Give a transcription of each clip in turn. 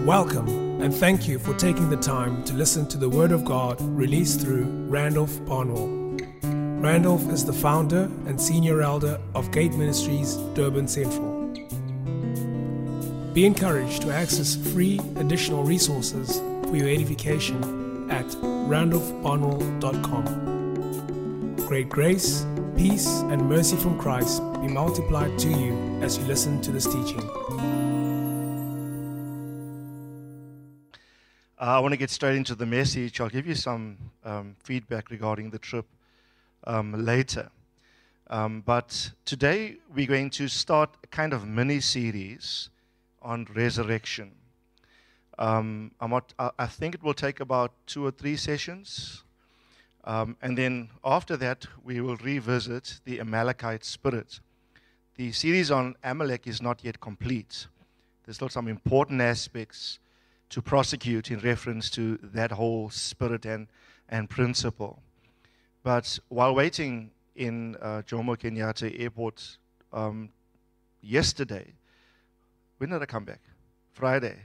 Welcome, and thank you for taking the time to listen to the Word of God released through Randolph Barnwell. Randolph is the founder and senior elder of Gate Ministries, Durban Central. Be encouraged to access free additional resources for your edification at randolphbarnwell.com. Great grace, peace, and mercy from Christ be multiplied to you as you listen to this teaching. I want to get straight into the message. I'll give you some feedback regarding the trip later. But today we're going to start a kind of mini-series on resurrection. I think it will take about 2 or 3 sessions. And then after that, we will revisit the Amalekite spirit. The series on Amalek is not yet complete. There's still some important aspects to prosecute in reference to that whole spirit and principle. But while waiting in Jomo Kenyatta Airport yesterday, when did I come back? Friday.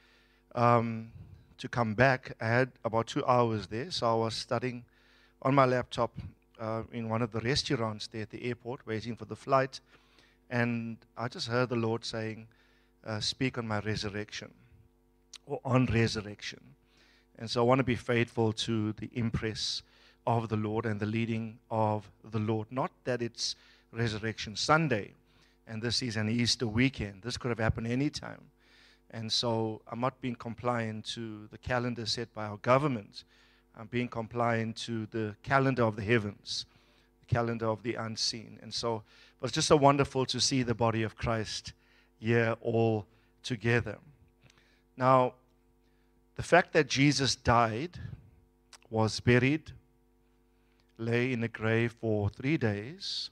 To come back, I had about 2 hours there, so I was studying on my laptop in one of the restaurants there at the airport, waiting for the flight, and I just heard the Lord saying, speak on my resurrection, or on resurrection. And so I want to be faithful to the impress of the Lord and the leading of the Lord. Not that it's Resurrection Sunday, and this is an Easter weekend. This could have happened any time. And so I'm not being compliant to the calendar set by our government. I'm being compliant to the calendar of the heavens, the calendar of the unseen. And so it was just so wonderful to see the body of Christ here all together. Now, the fact that Jesus died, was buried, lay in a grave for 3 days,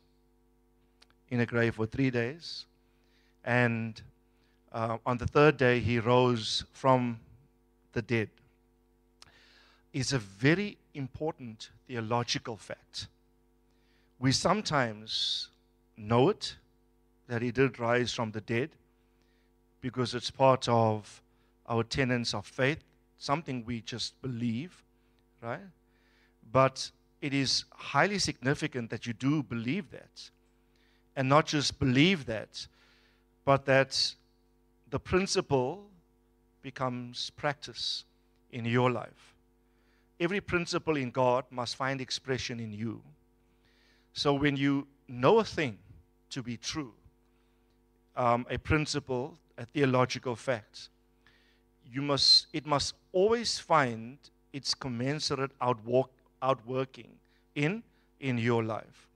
and on the 3rd day he rose from the dead, is a very important theological fact. We sometimes know it, that he did rise from the dead, because it's part of our tenets of faith, something we just believe, right? But it is highly significant that you do believe that. And not just believe that, but that the principle becomes practice in your life. Every principle in God must find expression in you. So when you know a thing to be true, a principle, a theological fact, it must always find its commensurate outworking in your life.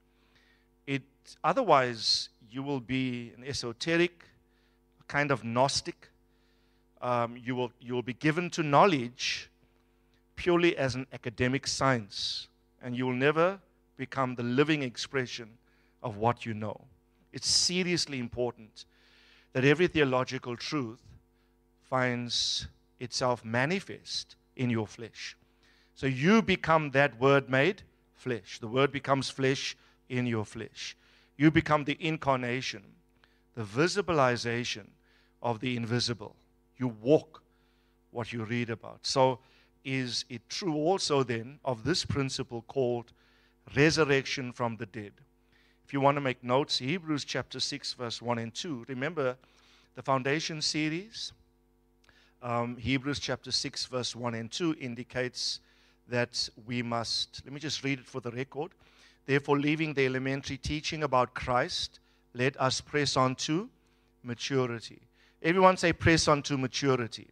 Otherwise, you will be an esoteric, kind of Gnostic. You will be given to knowledge purely as an academic science, and you will never become the living expression of what you know. It's seriously important that every theological truth finds itself manifest in your flesh. So you become that Word made flesh. The Word becomes flesh in your flesh. You become the incarnation, the visibilization of the invisible. You walk what you read about. So is it true also then of this principle called resurrection from the dead? If you want to make notes, Hebrews chapter 6 verse 1 and 2. Remember the foundation series? Hebrews chapter 6 verse 1 and 2 indicates that we must, let me just read it for the record. Therefore, leaving the elementary teaching about Christ, let us press on to maturity. Everyone say, press on to maturity.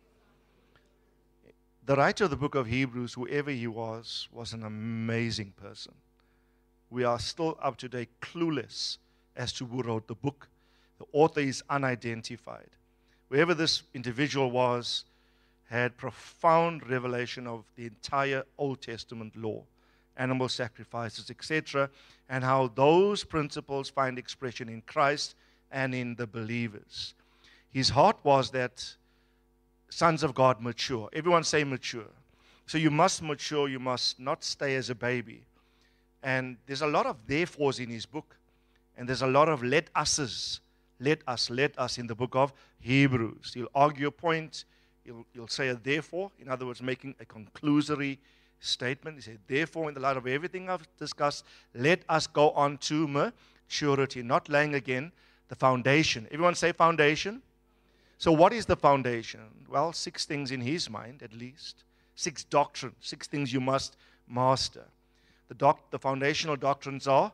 The writer of the book of Hebrews, whoever he was an amazing person. We are still up to date clueless as to who wrote the book. The author is unidentified. Whoever this individual was had profound revelation of the entire Old Testament law, animal sacrifices, etc., and how those principles find expression in Christ and in the believers. His heart was that sons of God mature. Everyone say mature. So you must mature, you must not stay as a baby. And there's a lot of therefores in his book, and there's a lot of let us in the book of Hebrews. He'll argue a point, He'll say a therefore, in other words, making a conclusory statement. He said, therefore, in the light of everything I've discussed, let us go on to maturity, not laying again the foundation. Everyone say foundation. So what is the foundation? Well, 6 things in his mind, at least. 6 doctrines, 6 things you must master. The foundational doctrines are,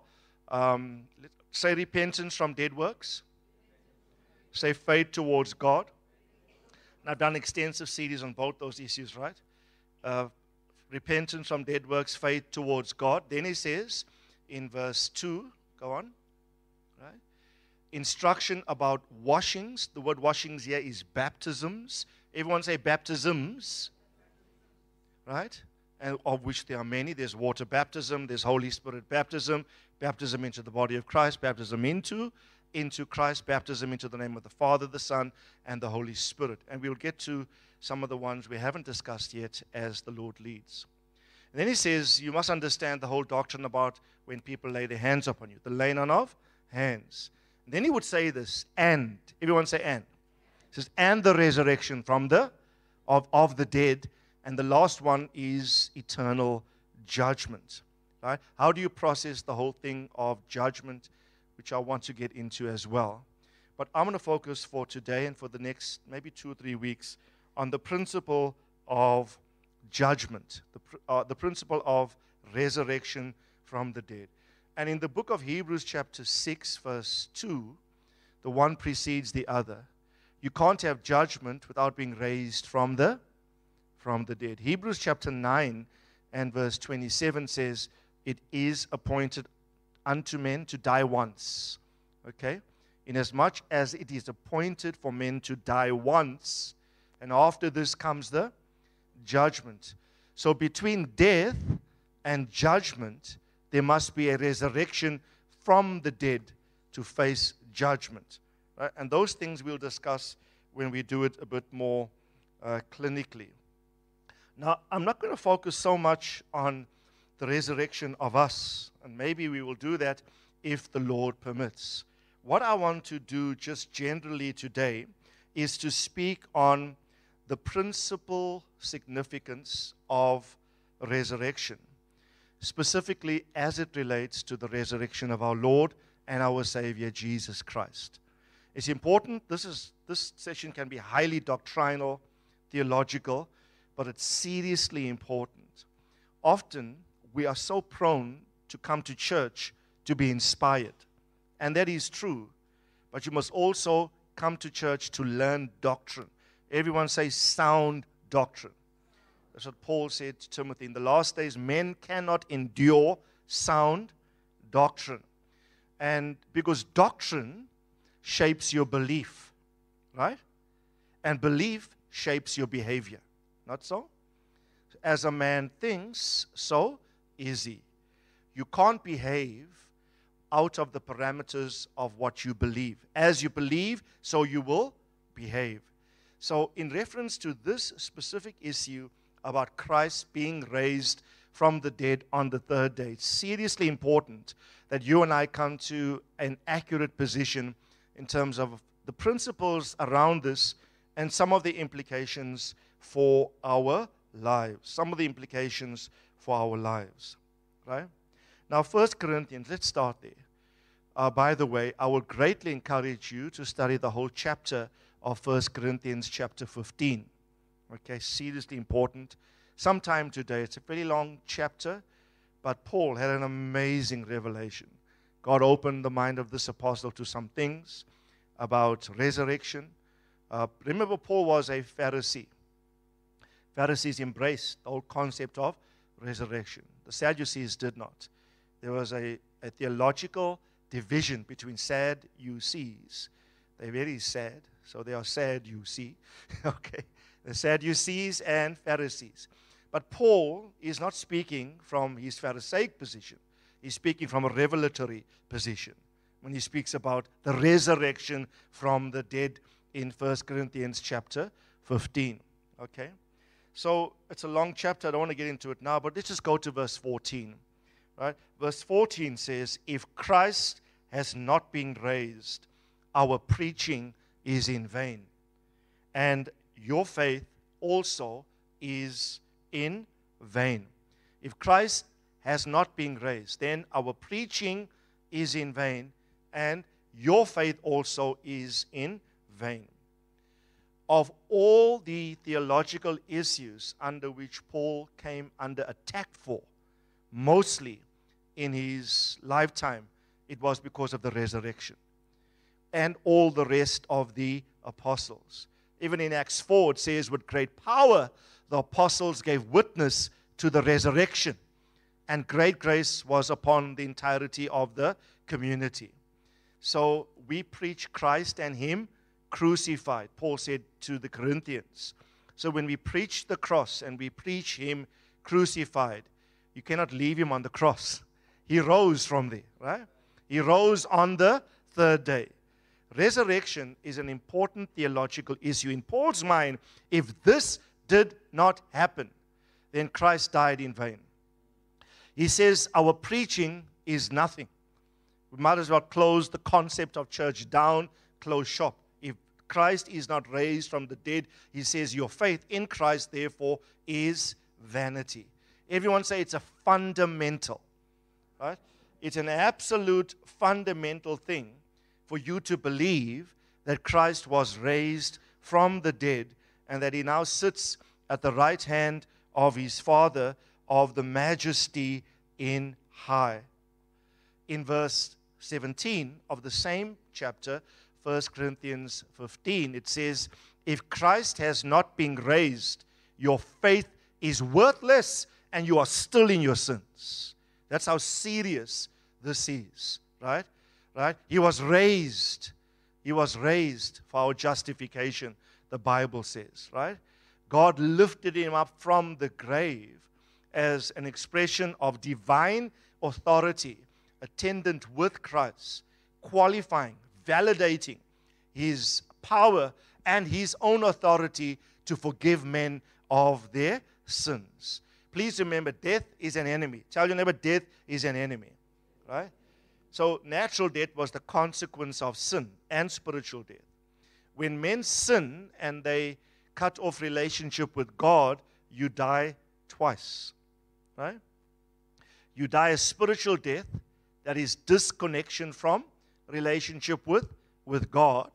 say repentance from dead works. Say faith towards God. And I've done extensive series on both those issues, right? Repentance from dead works, faith towards God. Then he says in verse 2, go on, right? Instruction about washings. The word washings here is baptisms. Everyone say baptisms, right? And of which there are many. There's water baptism, there's Holy Spirit baptism, baptism into the body of Christ, baptism into Christ, baptism into the name of the Father, the Son, and the Holy Spirit. And we'll get to some of the ones we haven't discussed yet as the Lord leads. And then he says, you must understand the whole doctrine about when people lay their hands upon you, the laying on of hands. And then he would say this, and, everyone say and. He says, and the resurrection from of the dead. And the last one is eternal judgment. Right? How do you process the whole thing of judgment, which I want to get into as well. But I'm going to focus for today and for the next maybe 2 or 3 weeks on the principle of judgment, the principle of resurrection from the dead. And in the book of Hebrews chapter 6, verse 2, the one precedes the other. You can't have judgment without being raised from the dead. Hebrews chapter 9 and verse 27 says, it is appointed unto men to die once. Okay? Inasmuch as it is appointed for men to die once, and after this comes the judgment. So between death and judgment, there must be a resurrection from the dead to face judgment. Right? And those things we'll discuss when we do it a bit more clinically. Now, I'm not going to focus so much on the resurrection of us, and maybe we will do that if the Lord permits. What I want to do just generally today is to speak on the principal significance of resurrection, specifically as it relates to the resurrection of our Lord and our Savior, Jesus Christ. It's important. This session can be highly doctrinal, theological, but it's seriously important. Often, we are so prone to come to church to be inspired. And that is true. But you must also come to church to learn doctrine. Everyone say sound doctrine. That's what Paul said to Timothy. In the last days, men cannot endure sound doctrine. And because doctrine shapes your belief, right? And belief shapes your behavior. Not so? As a man thinks, so is he. You can't behave out of the parameters of what you believe. As you believe, so you will behave. So in reference to this specific issue about Christ being raised from the dead on the 3rd day, it's seriously important that you and I come to an accurate position in terms of the principles around this and some of the implications for our lives. Some of the implications for our lives. Right? Now, 1 Corinthians, let's start there. By the way, I would greatly encourage you to study the whole chapter of 1 Corinthians chapter 15. Okay, seriously important. Sometime today, it's a very long chapter, but Paul had an amazing revelation. God opened the mind of this apostle to some things about resurrection. Remember, Paul was a Pharisee. Pharisees embraced the whole concept of resurrection. The Sadducees did not. There was a theological division between Sadducees. They're very sad, so they are sad, you see. Okay, the Sadducees and Pharisees. But Paul is not speaking from his Pharisaic position. He's speaking from a revelatory position when he speaks about the resurrection from the dead in 1 Corinthians chapter 15. Okay? So it's a long chapter. I don't want to get into it now, but let's just go to verse 14. Right? Verse 14 says, if Christ has not been raised, our preaching is in vain, and your faith also is in vain. If Christ has not been raised, then our preaching is in vain, and your faith also is in vain. Of all the theological issues under which Paul came under attack for, mostly in his lifetime, it was because of the resurrection and all the rest of the apostles. Even in Acts 4, it says, with great power, the apostles gave witness to the resurrection, and great grace was upon the entirety of the community. So we preach Christ and Him crucified, Paul said to the Corinthians. So when we preach the cross and we preach Him crucified, you cannot leave Him on the cross. He rose from there, right? He rose on the third day. Resurrection is an important theological issue. In Paul's mind, if this did not happen, then Christ died in vain. He says our preaching is nothing. We might as well close the concept of church down, close shop. If Christ is not raised from the dead, he says your faith in Christ, therefore, is vanity. Everyone say it's a fundamental, right? It's an absolute fundamental thing for you to believe that Christ was raised from the dead and that He now sits at the right hand of His Father, of the majesty in high. In verse 17 of the same chapter, 1 Corinthians 15, it says, if Christ has not been raised, your faith is worthless and you are still in your sins. That's how serious this is, right? Right? He was raised. He was raised for our justification, the Bible says, right? God lifted Him up from the grave as an expression of divine authority, attendant with Christ, qualifying, validating His power and His own authority to forgive men of their sins. Please remember, death is an enemy. Tell your neighbor, death is an enemy, right? So natural death was the consequence of sin and spiritual death. When men sin and they cut off relationship with God, you die twice, right? You die a spiritual death, that is disconnection from relationship with God.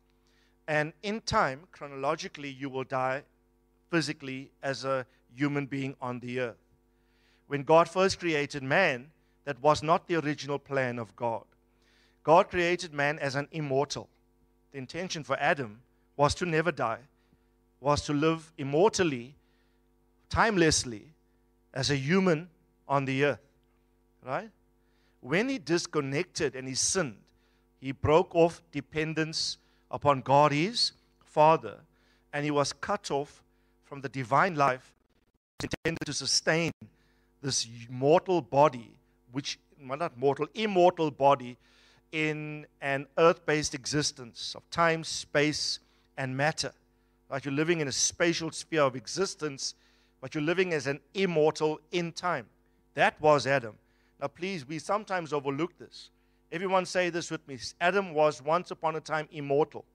And in time, chronologically, you will die physically as a human being on the earth. When God first created man, that was not the original plan of God. God created man as an immortal. The intention for Adam was to never die, was to live immortally, timelessly, as a human on the earth. Right? When he disconnected and he sinned, he broke off dependence upon God, his Father, and he was cut off from the divine life intended to sustain this mortal body, which, well, not mortal, immortal body in an earth-based existence of time, space, and matter. Right? You're living in a spatial sphere of existence, but you're living as an immortal in time. That was Adam. Now, please, we sometimes overlook this. Everyone say this with me. Adam was once upon a time immortal.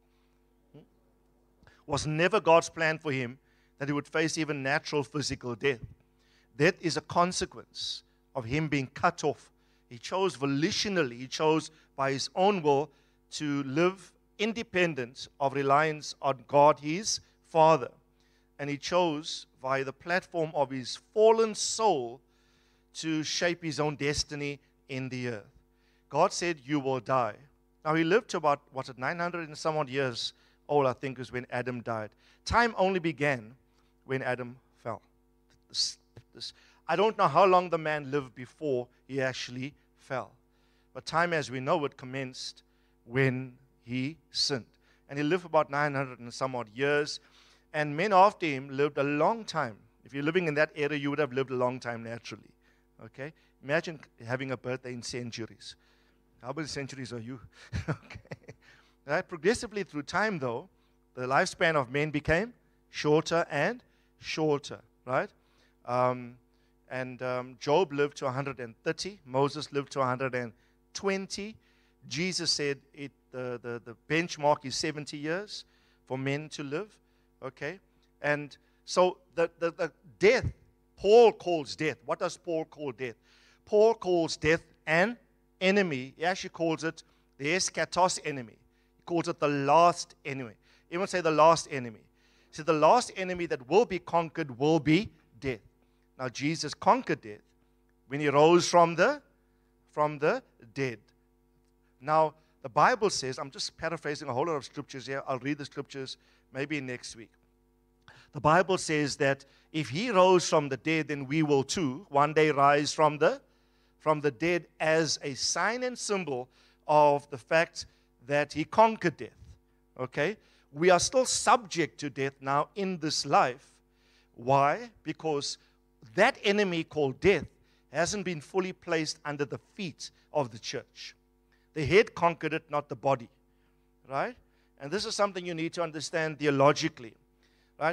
Was never God's plan for him that he would face even natural physical death. Death is a consequence of him being cut off. He chose volitionally, he chose by his own will to live independent of reliance on God, his Father. And he chose, via the platform of his fallen soul, to shape his own destiny in the earth. God said, you will die. Now, he lived to about, 900 and some odd years old, I think, is when Adam died. Time only began when Adam fell. I don't know how long the man lived before he actually fell. But time as we know it commenced when he sinned. And he lived about 900 and some odd years. And men after him lived a long time. If you're living in that era, you would have lived a long time naturally. Okay? Imagine having a birthday in centuries. How many centuries are you? Okay. Right? Progressively through time, though, the lifespan of men became shorter and shorter. Right? Job lived to 130. Moses lived to 120. Jesus said the benchmark is 70 years for men to live. Okay? And So the death, Paul calls death. What does Paul call death? Paul calls death an enemy. He actually calls it the eschatos enemy. He calls it the last enemy. Even say the last enemy. He said the last enemy that will be conquered will be death. Now Jesus conquered death when he rose from the dead. Now the Bible says, I'm just paraphrasing a whole lot of scriptures here. I'll read the scriptures maybe next week. The Bible says that if he rose from the dead, then we will too one day rise from the dead as a sign and symbol of the fact that he conquered death. Okay? We are still subject to death now in this life. Why? Because that enemy called death hasn't been fully placed under the feet of the church. The head conquered it, not the body. Right? And this is something you need to understand theologically. Right?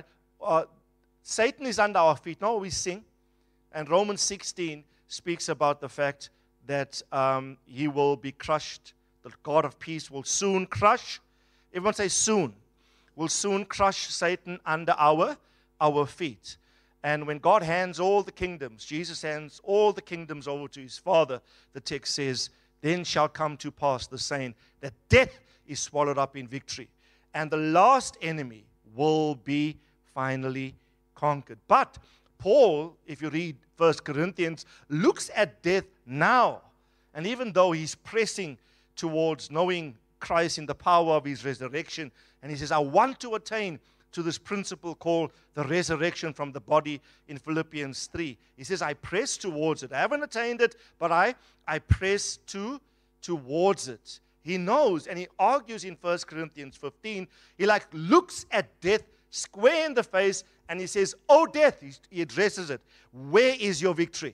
Satan is under our feet. No, we sing. And Romans 16 speaks about the fact that he will be crushed. The God of peace will soon crush. Everyone say soon. Will soon crush Satan under our feet. And when God hands all the kingdoms, Jesus hands all the kingdoms over to his Father, the text says, then shall come to pass the saying that death is swallowed up in victory. And the last enemy will be finally conquered. But Paul, if you read 1 Corinthians, looks at death now. And even though he's pressing towards knowing Christ in the power of his resurrection, and he says, I want to attain to this principle called the resurrection from the body in Philippians 3. He says, I press towards it. I haven't attained it, but I press towards it. He knows, and he argues in 1 Corinthians 15. He looks at death square in the face, and he says, oh death, he addresses it. Where is your victory?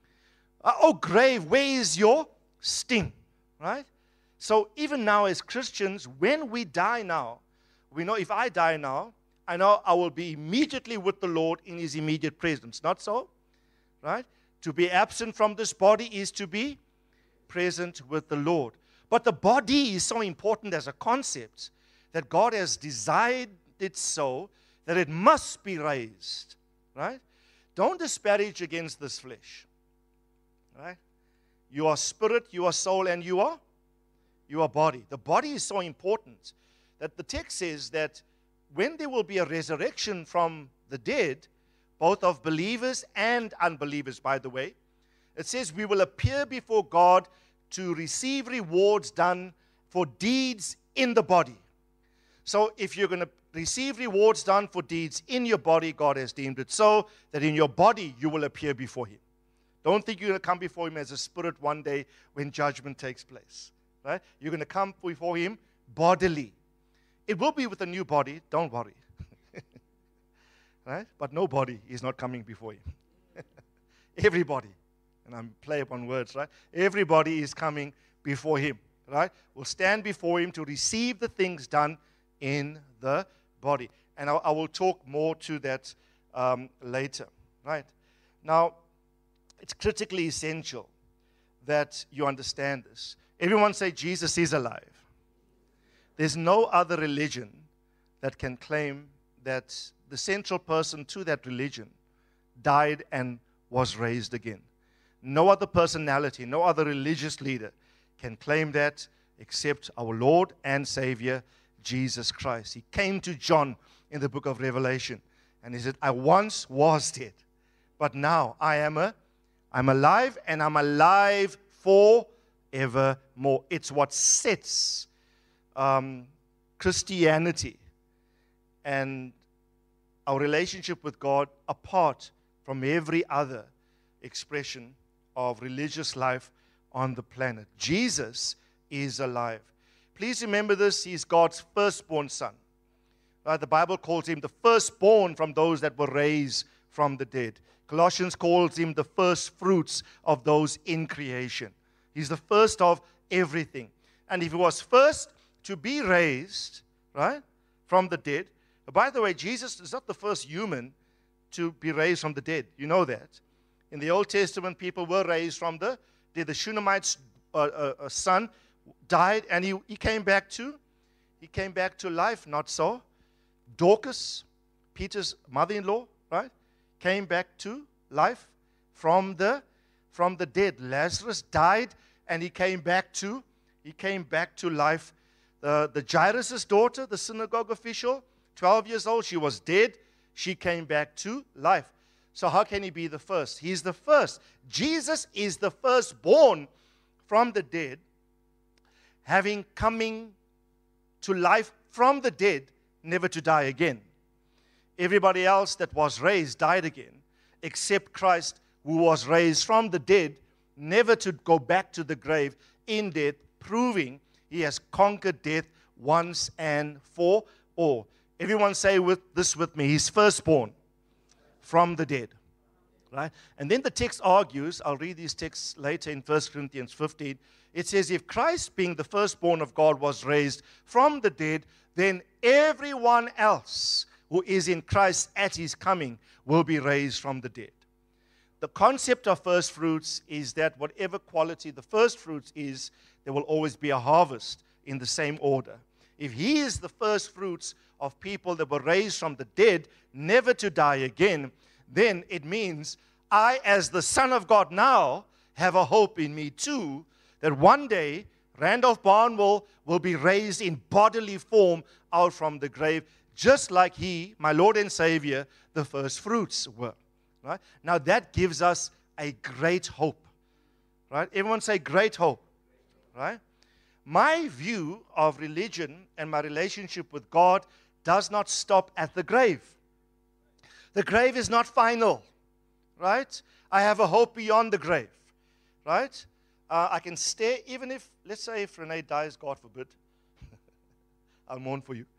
Oh grave, where is your sting? Right? So even now as Christians, when we die now, we know if I die now, I know I will be immediately with the Lord in his immediate presence. Not so? Right? To be absent from this body is to be present with the Lord. But the body is so important as a concept that God has desired it so that it must be raised. Right? Don't disparage against this flesh. Right? You are spirit, you are soul, and you are body. The body is so important that the text says that when there will be a resurrection from the dead, both of believers and unbelievers, by the way, it says we will appear before God to receive rewards done for deeds in the body. So if you're going to receive rewards done for deeds in your body, God has deemed it so that in your body you will appear before him. Don't think you're going to come before him as a spirit one day when judgment takes place. Right? You're going to come before him bodily. It will be with a new body, don't worry. Right? But nobody is not coming before him. Everybody, and I'm playing upon words, right? Everybody is coming before him, right? Will stand before him to receive the things done in the body. And I will talk more to that later, right? Now, it's critically essential that you understand this. Everyone say Jesus is alive. There's no other religion that can claim that the central person to that religion died and was raised again. No other personality, no other religious leader can claim that except our Lord and Savior, Jesus Christ. He came to John in the book of Revelation and he said, I once was dead, but now I'm alive, and I'm alive forevermore. It's what sets Christianity and our relationship with God apart from every other expression of religious life on the planet. Jesus is alive. Please remember this. He's God's firstborn son. The Bible calls him the firstborn from those that were raised from the dead. Colossians calls him the first fruits of those in creation. He's the first of everything. And if he was first to be raised, right, from the dead. By the way, Jesus is not the first human to be raised from the dead. You know that. In the Old Testament, people were raised from the dead. The Shunammite's son died, and he came back to life. Not so. Dorcas, Peter's mother-in-law, right? Came back to life from the dead. Lazarus died, and he came back to life. The Jairus' daughter, the synagogue official, 12 years old, she was dead. She came back to life. So how can he be the first? He's the first. Jesus is the firstborn from the dead, having coming to life from the dead, never to die again. Everybody else that was raised died again, except Christ, who was raised from the dead, never to go back to the grave in death, proving he has conquered death once and for all. Everyone say this with me. He's firstborn from the dead. Right? And then the text argues, I'll read these texts later in 1 Corinthians 15. It says, if Christ, being the firstborn of God, was raised from the dead, then everyone else who is in Christ at his coming will be raised from the dead. The concept of first fruits is that whatever quality the first fruits is, there will always be a harvest in the same order. If he is the first fruits of people that were raised from the dead, never to die again, then it means I, as the Son of God now, have a hope in me too, that one day Randolph Barnwell will be raised in bodily form out from the grave, just like he, my Lord and Savior, the first fruits were. Right? Now that gives us a great hope. Right? Everyone say great hope. Right? My view of religion and my relationship with God does not stop at the grave. The grave is not final, right? I have a hope beyond the grave, right? I can stay, even if, let's say if Renee dies, God forbid, I'll mourn for you,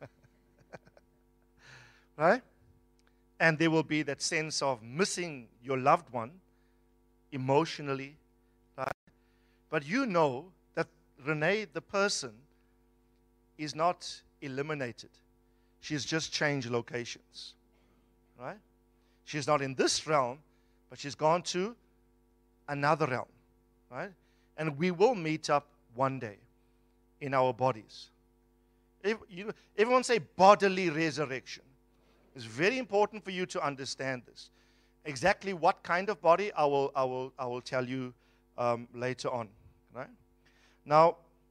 right? And there will be that sense of missing your loved one emotionally, right? But you know that Renee, the person, is not eliminated. She's just changed locations. Right? She's not in this realm, but she's gone to another realm. Right? And we will meet up one day in our bodies. Everyone say bodily resurrection. It's very important for you to understand this. Exactly what kind of body I will tell you later on. Right? Now,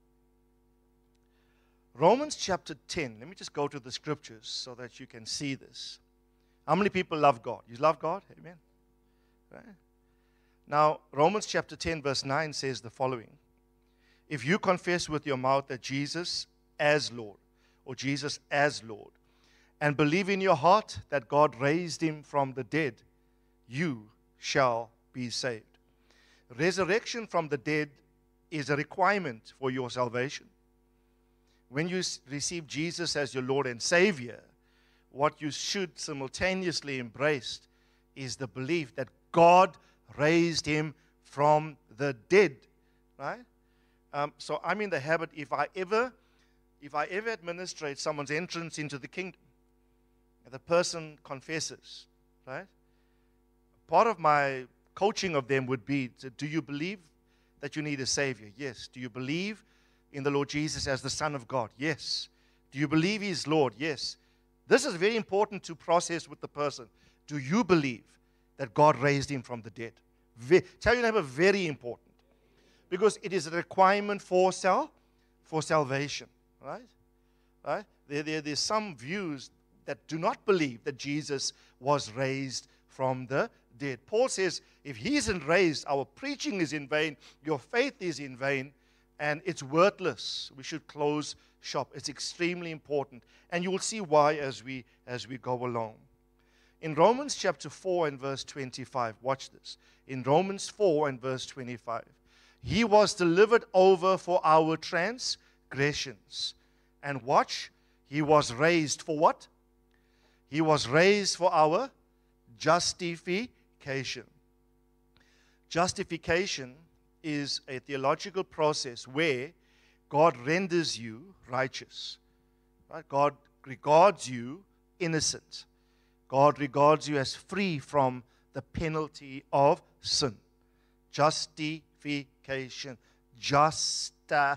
Romans chapter 10. Let me just go to the scriptures so that you can see this. How many people love God? You love God? Amen. Right? Now, Romans chapter 10 verse 9 says the following. If you confess with your mouth that Jesus as Lord, or Jesus as Lord, and believe in your heart that God raised him from the dead, you shall be saved. Resurrection from the dead is a requirement for your salvation. When you receive Jesus as your Lord and Savior, what you should simultaneously embrace is the belief that God raised him from the dead, right? So I'm in the habit, if I ever administrate someone's entrance into the kingdom, and the person confesses, right? Part of my coaching of them would be, do you believe that you need a Savior? Yes. Do you believe in the Lord Jesus as the Son of God? Yes. Do you believe he's Lord? Yes. This is very important to process with the person. Do you believe that God raised him from the dead? Tell your neighbor, very important. Because it is a requirement for salvation. Right? Right? There's some views that do not believe that Jesus was raised from the dead. Paul says, if he isn't raised, our preaching is in vain, your faith is in vain, and it's worthless. We should close shop. It's extremely important. And you will see why as we go along. In Romans chapter 4 and verse 25, watch this. In Romans 4 and verse 25, he was delivered over for our transgressions. And watch, he was raised for what? He was raised for our justification. Justification is a theological process where God renders you righteous. Right? God regards you innocent. God regards you as free from the penalty of sin. Justification. Just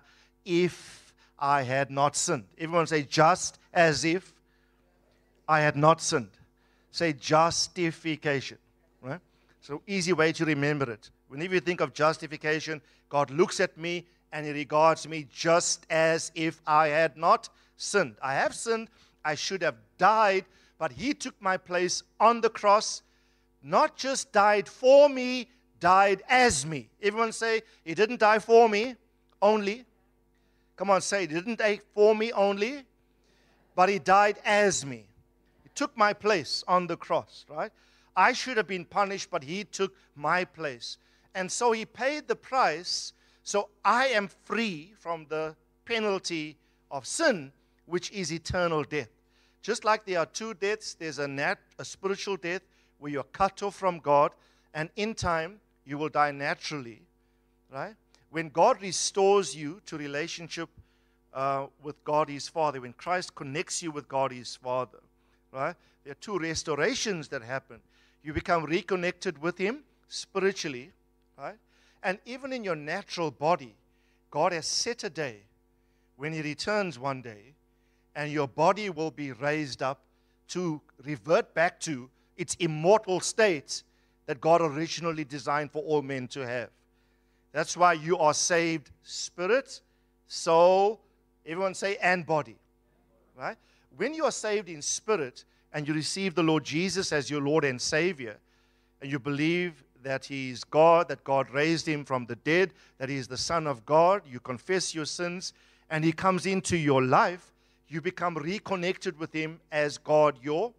if I had not sinned. Everyone say, just as if I had not sinned. Say justification. Right? So easy way to remember it. Whenever you think of justification, God looks at me and He regards me just as if I had not sinned. I have sinned. I should have died, but He took my place on the cross. Not just died for me, died as me. Everyone say, He didn't die for me only. Come on, say, He didn't die for me only, but He died as me. He took my place on the cross, right? I should have been punished, but He took my place. And so He paid the price, so I am free from the penalty of sin, which is eternal death. Just like there are two deaths, there's a spiritual death where you're cut off from God, and in time you will die naturally, right? When God restores you to relationship with God His Father, when Christ connects you with God His Father, right? There are two restorations that happen. You become reconnected with Him spiritually, right? And even in your natural body, God has set a day when He returns one day, and your body will be raised up to revert back to its immortal state that God originally designed for all men to have. That's why you are saved spirit, soul, everyone say, and body. Right? When you are saved in spirit and you receive the Lord Jesus as your Lord and Savior, and you believe that He is God, that God raised Him from the dead, that He is the Son of God, you confess your sins, and He comes into your life, you become reconnected with Him as God your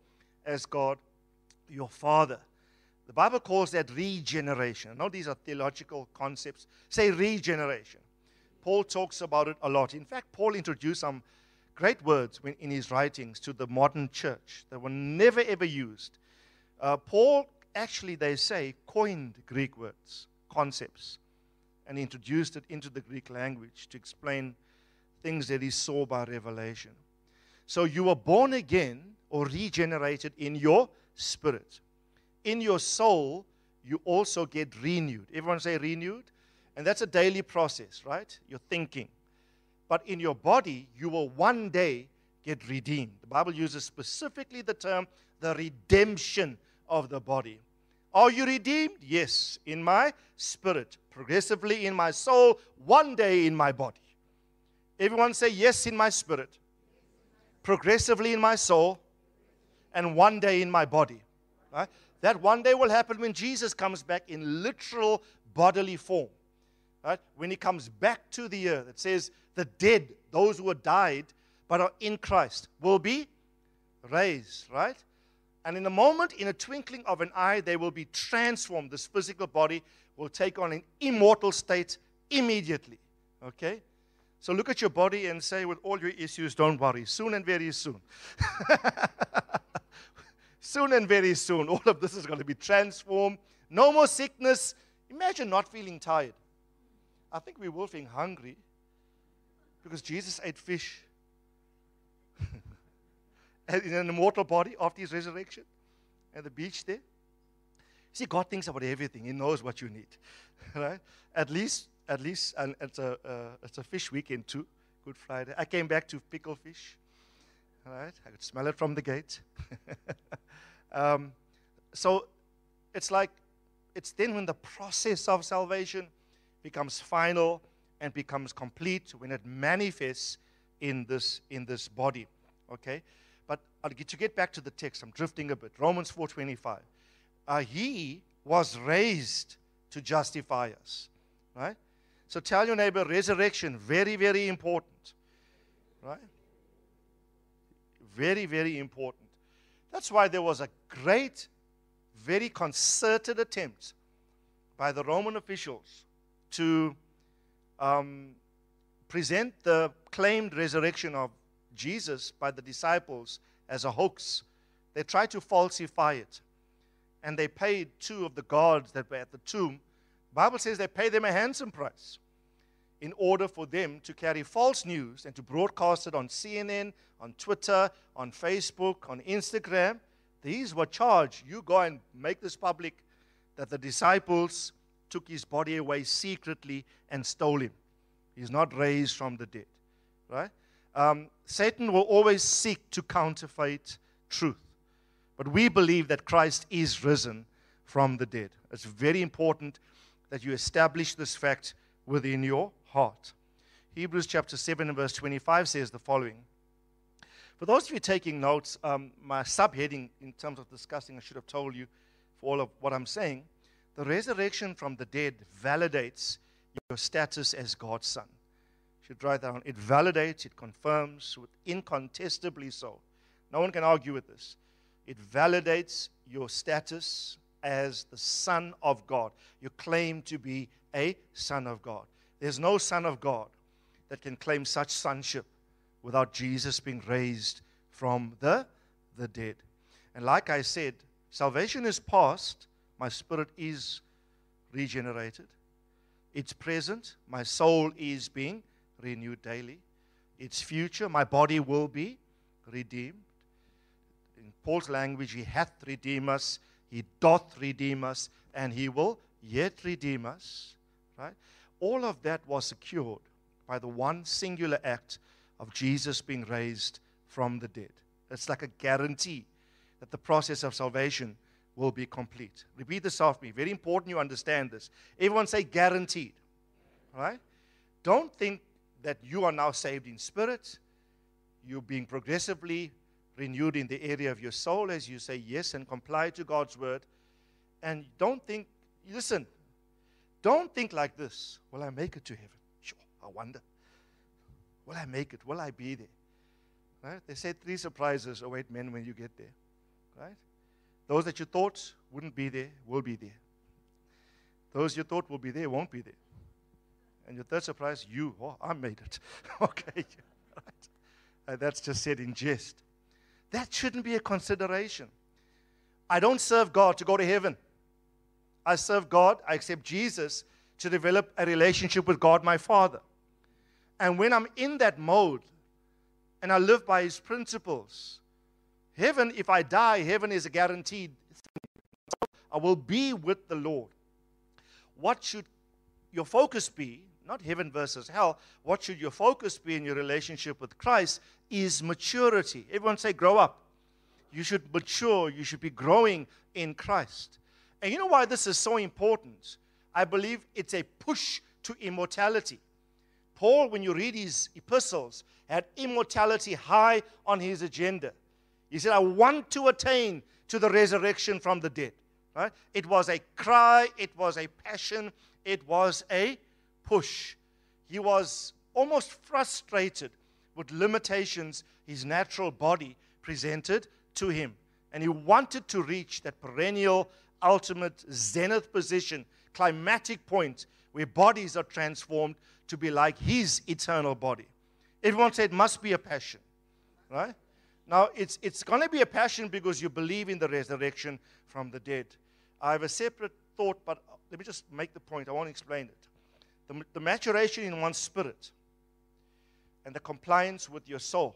Father. The Bible calls that regeneration. Now, these are theological concepts. Say regeneration. Paul talks about it a lot. In fact, Paul introduced some great words in his writings to the modern church that were never ever used. Paul, actually, they say, coined Greek words, concepts, and introduced it into the Greek language to explain things that he saw by revelation. So you were born again or regenerated in your spirit. In your soul, you also get renewed. Everyone say renewed? And that's a daily process, right? You're thinking. But in your body, you will one day get redeemed. The Bible uses specifically the term, the redemption of the body. Are you redeemed? Yes, in my spirit, progressively in my soul, one day in my body. Everyone say yes in my spirit, progressively in my soul, and one day in my body. Right? That one day will happen when Jesus comes back in literal bodily form. Right? When He comes back to the earth, it says the dead, those who have died but are in Christ, will be raised. Right? And in a moment, in a twinkling of an eye, they will be transformed. This physical body will take on an immortal state immediately. Okay? So look at your body and say, with all your issues, don't worry. Soon and very soon. Soon and very soon, all of this is going to be transformed. No more sickness. Imagine not feeling tired. I think we will feel hungry because Jesus ate fish in an immortal body after His resurrection at the beach there. See, God thinks about everything. He knows what you need. Right? At least, and it's a fish weekend too, Good Friday. I came back to pickle fish. All right, I could smell it from the gate. So it's then when the process of salvation becomes final and becomes complete, when it manifests in this body. Okay, but to get back to the text, I'm drifting a bit. Romans 4:25. He was raised to justify us. Right? So tell your neighbor, resurrection, very, very important. Right? Very, very important. That's why there was a great, very concerted attempt by the Roman officials to present the claimed resurrection of Jesus by the disciples as a hoax. They tried to falsify it. And they paid two of the guards that were at the tomb. The Bible says they paid them a handsome price in order for them to carry false news and to broadcast it on CNN, on Twitter, on Facebook, on Instagram. These were charged. You go and make this public that the disciples took His body away secretly and stole Him. He's not raised from the dead. Right? Satan will always seek to counterfeit truth. But we believe that Christ is risen from the dead. It's very important that you establish this fact within your heart. Hebrews chapter 7 and verse 25 says the following. For those of you taking notes, my subheading in terms of discussing, I should have told you for all of what I'm saying, the resurrection from the dead validates your status as God's son. You should write that down. It validates, it confirms, incontestably so. No one can argue with this. It validates your status as the Son of God. You claim to be a son of God. There's no son of God that can claim such sonship without Jesus being raised from the dead. And like I said, salvation is past. My spirit is regenerated. It's present. My soul is being renewed daily. It's future. My body will be redeemed. In Paul's language, He hath redeemed us, He doth redeem us, and He will yet redeem us. Right? All of that was secured by the one singular act of Jesus being raised from the dead. It's like a guarantee that the process of salvation will be complete. Repeat this after me. Very important you understand this. Everyone say guaranteed. All right? Don't think that you are now saved in spirit. You're being progressively renewed in the area of your soul as you say yes and comply to God's word. And don't think, listen, don't think like this. Will I make it to heaven? Sure, I wonder. Will I make it? Will I be there? Right? They say 3 surprises await men when you get there. Right? Those that you thought wouldn't be there will be there. Those you thought will be there won't be there. And your third surprise, I made it. Okay. Right? And that's just said in jest. That shouldn't be a consideration. I don't serve God to go to heaven. I serve God, I accept Jesus to develop a relationship with God, my Father. And when I'm in that mode and I live by His principles, heaven, if I die, heaven is a guaranteed thing. I will be with the Lord. What should your focus be? Not heaven versus hell. What should your focus be in your relationship with Christ is maturity. Everyone say grow up. You should mature. You should be growing in Christ. And you know why this is so important? I believe it's a push to immortality. Paul, when you read his epistles, had immortality high on his agenda. He said, I want to attain to the resurrection from the dead. Right? It was a cry. It was a passion. It was a push. He was almost frustrated with limitations his natural body presented to him. And he wanted to reach that perennial, ultimate zenith position, climatic point where bodies are transformed to be like his eternal body. Everyone said it must be a passion. Right? Now, it's going to be a passion because you believe in the resurrection from the dead. I have a separate thought, but let me just make the point. I won't explain it. The maturation in one's spirit and the compliance with your soul.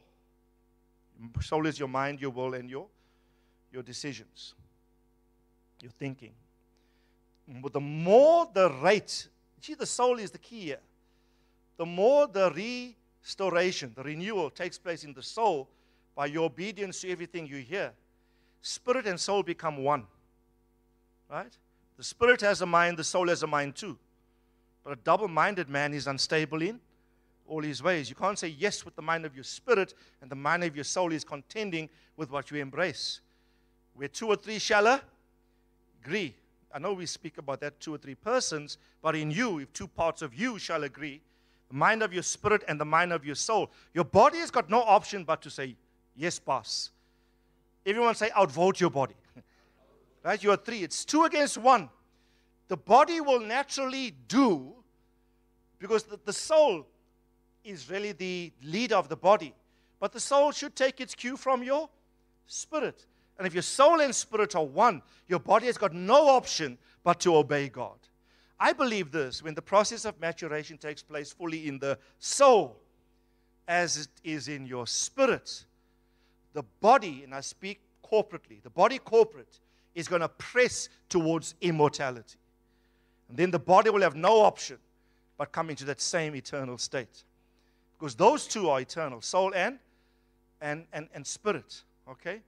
Soul is your mind, your will, and your decisions, your thinking. But the more the rate, the soul is the key here. The more the restoration, the renewal takes place in the soul by your obedience to everything you hear, spirit and soul become one. Right? The spirit has a mind, the soul has a mind too. But a double-minded man is unstable in all his ways. You can't say yes with the mind of your spirit and the mind of your soul is contending with what you embrace. Where 2 or 3 shall agree. I know we speak about that 2 or 3 persons, but in you, if 2 parts of you shall agree, the mind of your spirit and the mind of your soul, your body has got no option but to say, yes, boss. Everyone say, outvote your body. Right? You are 3. It's 2 against 1. The body will naturally do, because the soul is really the leader of the body. But the soul should take its cue from your spirit. And if your soul and spirit are one, your body has got no option but to obey God. I believe this, when the process of maturation takes place fully in the soul, as it is in your spirit, the body, and I speak corporately, the body corporate is going to press towards immortality. And then the body will have no option but come into that same eternal state. Because those two are eternal, soul and spirit. Okay?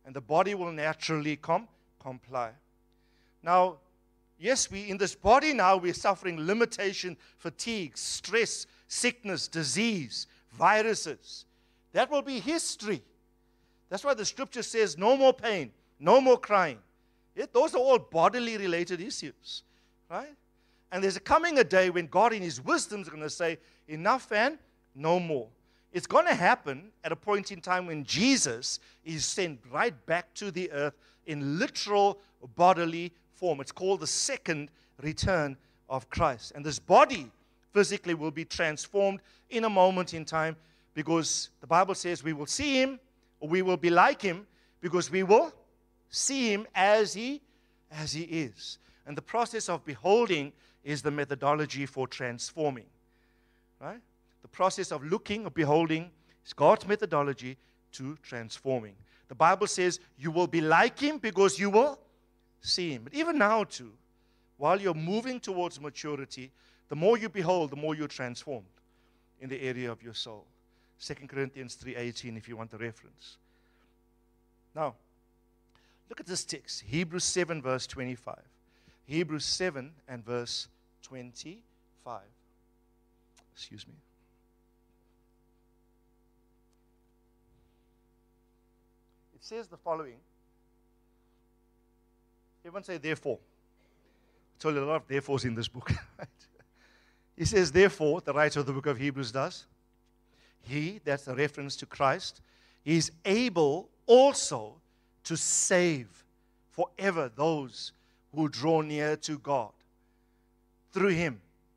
and the body will naturally comply. Now, yes, we in this body now, we're suffering limitation, fatigue, stress, sickness, disease, viruses. That will be history. That's why the scripture says no more pain, no more crying. Those are all bodily related issues, right? And there's coming a day when God in his wisdom is going to say, enough and no more. It's going to happen at a point in time when Jesus is sent right back to the earth in literal bodily form. It's called the second return of Christ. And this body physically will be transformed in a moment in time, because the Bible says we will see him, or we will be like him, because we will see him as he is. And the process of beholding is the methodology for transforming. Right? The process of looking or beholding is God's methodology to transforming. The Bible says you will be like him because you will see him. But even now too, while you're moving towards maturity, the more you behold, the more you're transformed in the area of your soul. 2 Corinthians 3:18, if you want the reference. Now, look at this text. Hebrews 7 verse 25. Hebrews 7 and verse 25. Excuse me. It says the following. Everyone say therefore. I told you a lot of therefores in this book. Right? He says, therefore, the writer of the book of Hebrews does. He, that's a reference to Christ, is able also to save forever those who draw near to God through him,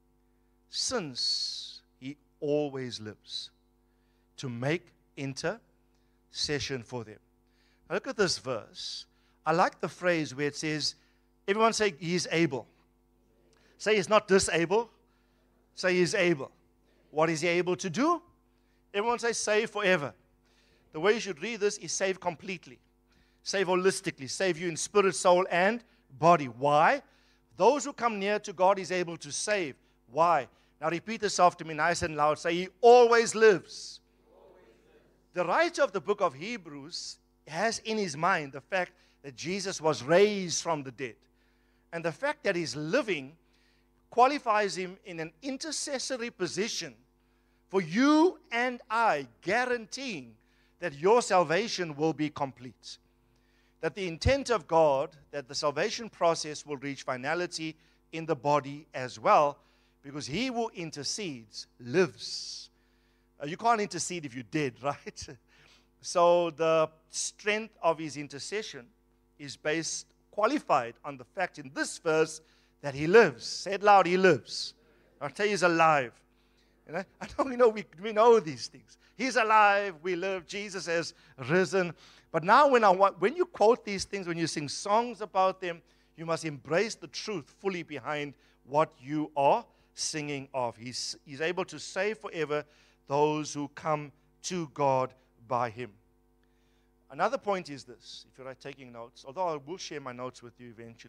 since he always lives to make intercession for them. Now look at this verse. I like the phrase where it says, everyone say he's able. Say he's not disabled. Say he's able. What is he able to do? Everyone say save forever. The way you should read this is save completely. Save holistically. Save you in spirit, soul, and body. Why? Those who come near to God is able to save. Why? Now repeat this after me nice and loud. Say he always lives. The writer of the book of Hebrews has in his mind the fact that Jesus was raised from the dead. And the fact that he's living qualifies him in an intercessory position for you and I, guaranteeing that your salvation will be complete. That the intent of God, that the salvation process will reach finality in the body as well, because he who intercedes lives. You can't intercede if you're dead, right? So the strength of his intercession is qualified on the fact in this verse that he lives. Say it loud, he lives. I'll tell you, he's alive. I know we know these things. He's alive, we live, Jesus has risen. But now when you quote these things, when you sing songs about them, you must embrace the truth fully behind what you are singing of. He's able to save forever those who come to God by him. Another point is this, if you're taking notes, although I will share my notes with you eventually.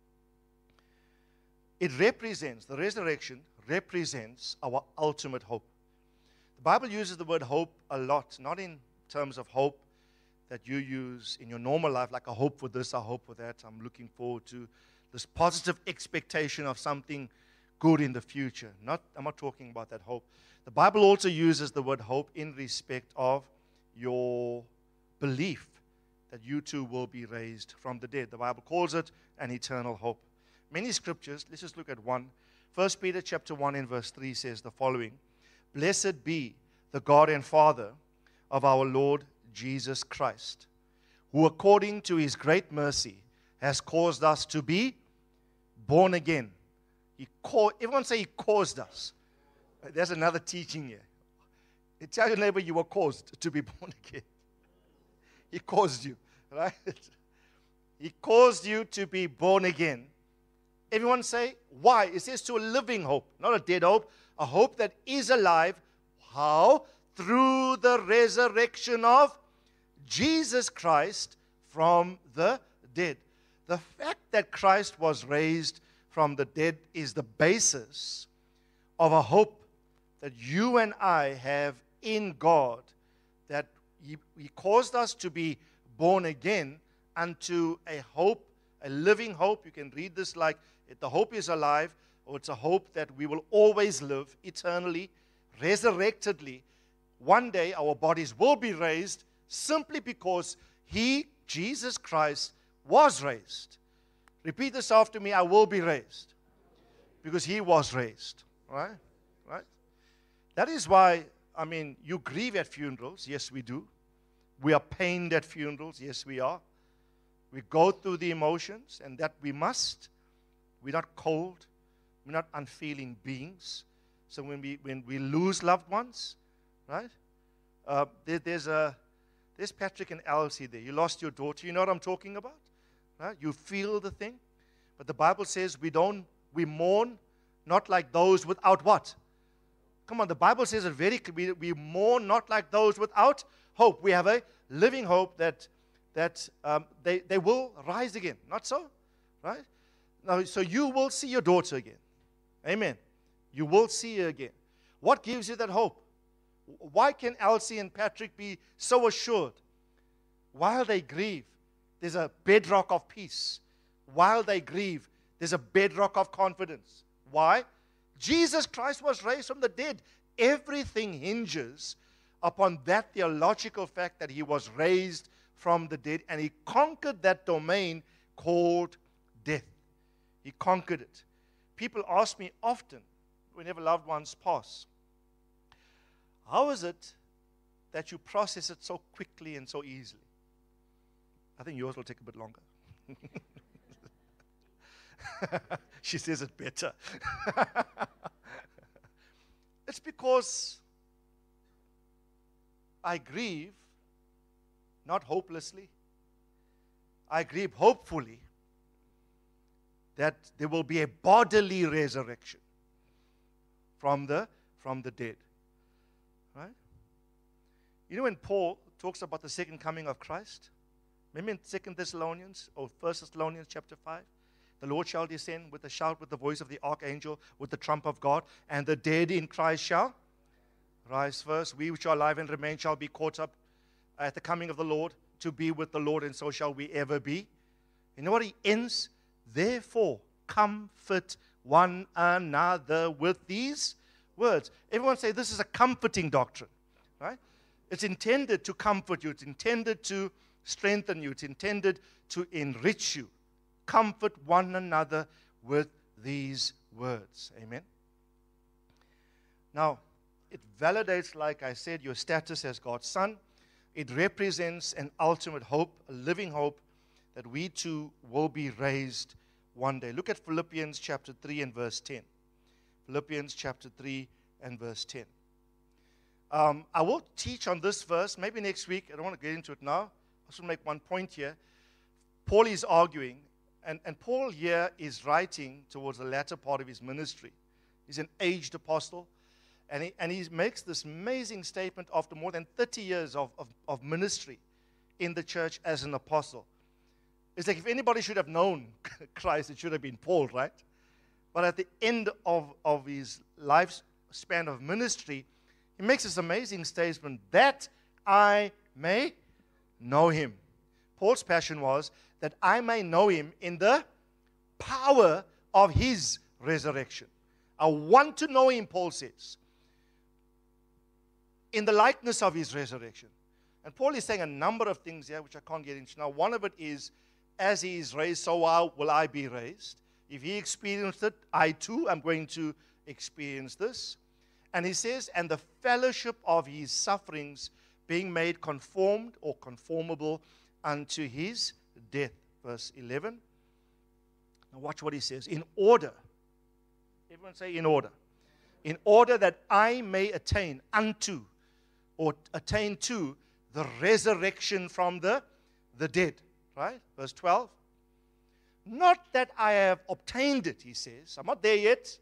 The resurrection represents our ultimate hope. The Bible uses the word hope a lot, not in terms of hope that you use in your normal life, like I hope for this, I hope for that, I'm looking forward to this positive expectation of something good in the future. I'm not talking about that hope. The Bible also uses the word hope in respect of your belief that you too will be raised from the dead. The Bible calls it an eternal hope. Many scriptures, let's just look at one. 1 Peter chapter 1 and verse 3 says the following. Blessed be the God and Father of our Lord Jesus Christ, who according to his great mercy has caused us to be born again. Everyone say he caused us. There's another teaching here. Tell your neighbor you were caused to be born again. He caused you, right? He caused you to be born again. Everyone say, why? It says to a living hope, not a dead hope, a hope that is alive. How? Through the resurrection of Jesus Christ from the dead. The fact that Christ was raised from the dead is the basis of a hope that you and I have in God, that He caused us to be born again unto a hope, a living hope. You can read this like the hope is alive, or it's a hope that we will always live eternally, resurrectedly. One day our bodies will be raised simply because He, Jesus Christ, was raised. Repeat this after me: I will be raised. Because He was raised. Right? Right? That is why, you grieve at funerals. Yes, we do. We are pained at funerals. Yes, we are. We go through the emotions, and that we must. We're not cold. We're not unfeeling beings. So when we lose loved ones, right? There's Patrick and Elsie there. You lost your daughter. You know what I'm talking about? Right? You feel the thing. But the Bible says we mourn not like those without what? Come on, the Bible says it very clearly. We mourn not like those without hope. We have a living hope that they will rise again. Not so? Right? Now, so you will see your daughter again. Amen. You will see her again. What gives you that hope? Why can Elsie and Patrick be so assured? While they grieve, there's a bedrock of peace. While they grieve, there's a bedrock of confidence. Why? Jesus Christ was raised from the dead. Everything hinges upon that theological fact that He was raised from the dead, and He conquered that domain called death. He conquered it. People ask me often, whenever loved ones pass, how is it that you process it so quickly and so easily? I think yours will take a bit longer. She says it better. It's because I grieve not hopelessly. I grieve hopefully that there will be a bodily resurrection from the dead. Right? You know when Paul talks about the second coming of Christ? Remember in 2 Thessalonians or 1 Thessalonians chapter 5? The Lord shall descend with a shout, with the voice of the archangel, with the trump of God, and the dead in Christ shall rise first. We which are alive and remain shall be caught up at the coming of the Lord to be with the Lord, and so shall we ever be. You know what he ends? Therefore, comfort one another with these words. Everyone say this is a comforting doctrine, right? It's intended to comfort you. It's intended to strengthen you. It's intended to enrich you. Comfort one another with these words. Amen. Now, it validates, like I said, your status as God's son. It represents an ultimate hope, a living hope, that we too will be raised one day. Look at Philippians chapter 3 and verse 10. Philippians chapter 3 and verse 10. I will teach on this verse maybe next week. I don't want to get into it now. I just want to make one point here. Paul is arguing, and Paul here is writing towards the latter part of his ministry. He's an aged apostle, and he makes this amazing statement after more than 30 years of ministry in the church as an apostle. It's like if anybody should have known Christ, it should have been Paul, right? But at the end of his lifespan of ministry, he makes this amazing statement, that I may know him. Paul's passion was that I may know him in the power of his resurrection. I want to know him, Paul says, in the likeness of his resurrection. And Paul is saying a number of things here which I can't get into. Now, one of it is, as he is raised, so will I be raised. If he experienced it, I too am going to experience this. And he says, and the fellowship of his sufferings, being made conformed or conformable unto his death. Verse 11. Now watch what he says. In order. Everyone say in order. In order that I may attain unto or attain to the resurrection from the dead. Right? Verse 12. Not that I have obtained it, he says. I'm not there yet.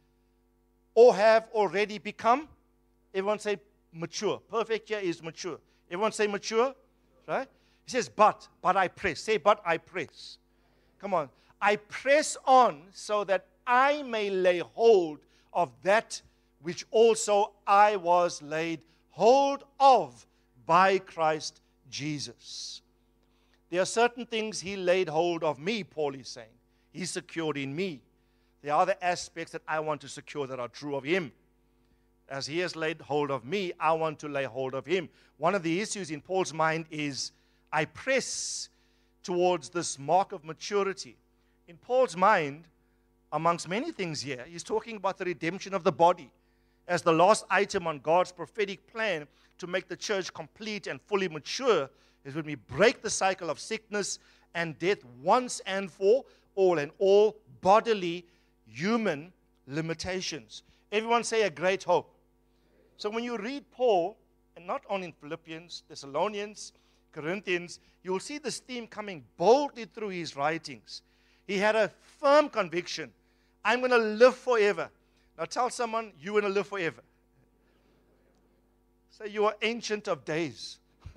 Or have already become. Everyone say mature. Perfect here is mature. Everyone say mature. Right? He says, but I press. Say, but I press. Come on. I press on so that I may lay hold of that which also I was laid hold of by Christ Jesus. There are certain things he laid hold of me, Paul is saying. He secured in me. There are other aspects that I want to secure that are true of him. As he has laid hold of me, I want to lay hold of him. One of the issues in Paul's mind is, I press towards this mark of maturity. In Paul's mind, amongst many things here, he's talking about the redemption of the body as the last item on God's prophetic plan to make the church complete and fully mature, is when we break the cycle of sickness and death once and for all, and all bodily human limitations. Everyone say a great hope. So when you read Paul, and not only in Philippians, Thessalonians, Corinthians, you will see this theme coming boldly through his writings. He had a firm conviction, I'm going to live forever. Now tell someone, you're going to live forever. Say, you are ancient of days.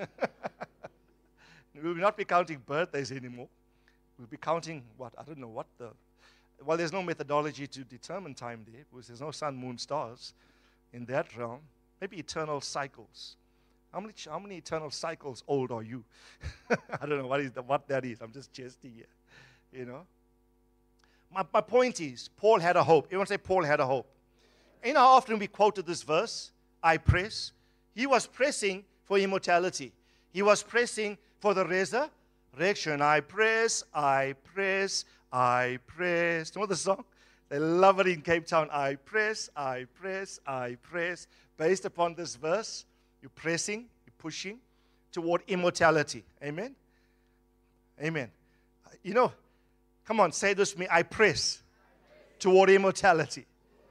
We will not be counting birthdays anymore. We'll be counting what? I don't know what the... Well, there's no methodology to determine time there, because there's no sun, moon, stars in that realm. Maybe eternal cycles. How many eternal cycles old are you? I don't know what that is. I'm just jesting here. You know? My point is, Paul had a hope. Everyone say, Paul had a hope. You know how often we quoted this verse? I press. He was pressing for immortality. He was pressing for the resurrection. I press, I press, I press. Do you know the song? They love it in Cape Town. I press, I press, I press. Based upon this verse, you're pressing, you're pushing toward immortality. Amen? Amen. You know, come on, say this with me. I press toward immortality.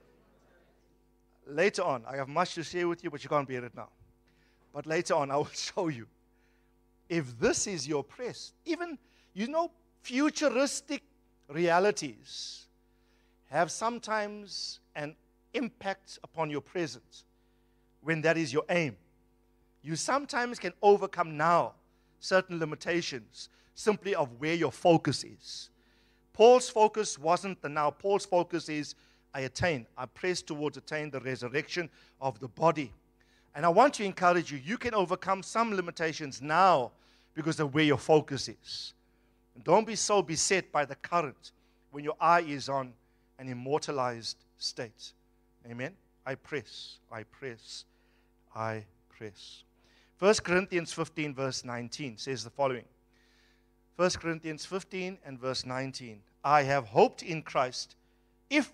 Later on, I have much to share with you, but you can't bear it now. But later on, I will show you. If this is your press, even, you know, futuristic realities have sometimes an impact upon your present when that is your aim. You sometimes can overcome now certain limitations simply of where your focus is. Paul's focus wasn't the now. Paul's focus is, I press towards attain the resurrection of the body. And I want to encourage you, you can overcome some limitations now because of where your focus is. And don't be so beset by the current when your eye is on an immortalized state. Amen? I press, I press, I press. 1 Corinthians 15 verse 19 says the following. 1 Corinthians 15 and verse 19. I have hoped in Christ, if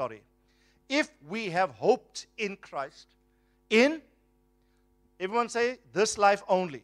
we have hoped in Christ, in, everyone say, this life only.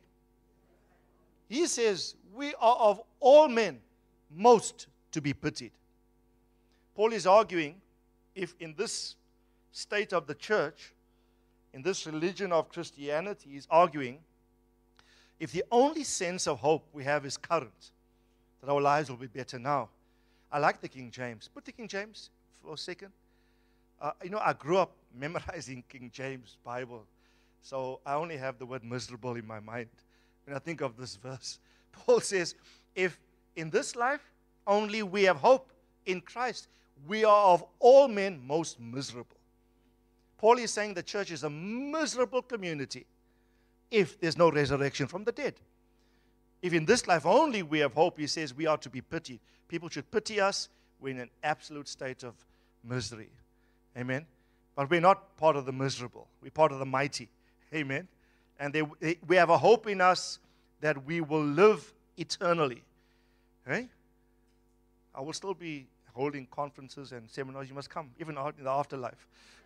He says, we are of all men most to be pitied. Paul is arguing, if in this state of the church, in this religion of Christianity, he's arguing, if the only sense of hope we have is current, that our lives will be better now. I like the King James. Put the King James for a second. You know, I grew up memorizing King James Bible, so I only have the word miserable in my mind when I think of this verse. Paul says, if in this life only we have hope in Christ, we are of all men most miserable. Paul is saying the church is a miserable community if there's no resurrection from the dead. If in this life only we have hope, he says we are to be pitied. People should pity us. We're in an absolute state of misery. Amen? But we're not part of the miserable. We're part of the mighty. Amen? And we have a hope in us that we will live eternally. Okay? I will still be holding conferences and seminars. You must come, even in the afterlife.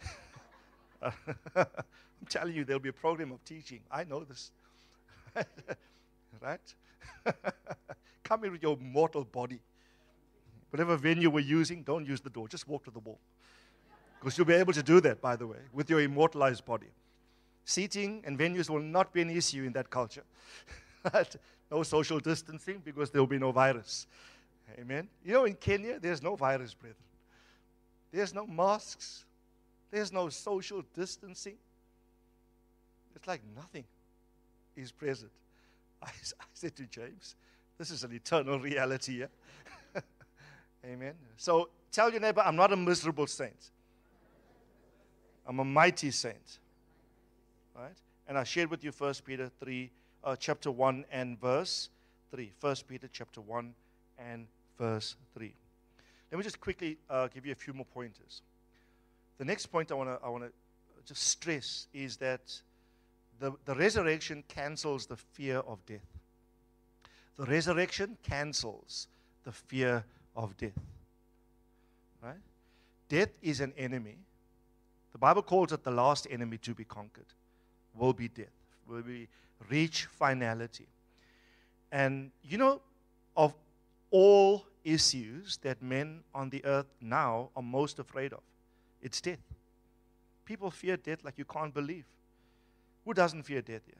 I'm telling you, there'll be a program of teaching. I know this. Right? Come here with your mortal body. Whatever venue we're using, don't use the door. Just walk to the wall. Because you'll be able to do that, by the way, with your immortalized body. Seating and venues will not be an issue in that culture. No social distancing because there will be no virus. Amen? You know, in Kenya, there's no virus, brethren. There's no masks. There's no social distancing. It's like nothing is present. I said to James, this is an eternal reality here. Amen. So tell your neighbor, I'm not a miserable saint. I'm a mighty saint. Right? And I shared with you 1 Peter chapter 1 and verse 3. 1 Peter chapter 1 and verse 3. Let me just quickly give you a few more pointers. The next point I want to just stress is that the resurrection cancels the fear of death. The resurrection cancels the fear of death. Right? Death is an enemy. The Bible calls it the last enemy to be conquered. Will be death. Will be reach finality. And you know, of all issues that men on the earth now are most afraid of, it's death. People fear death like you can't believe. Who doesn't fear death here?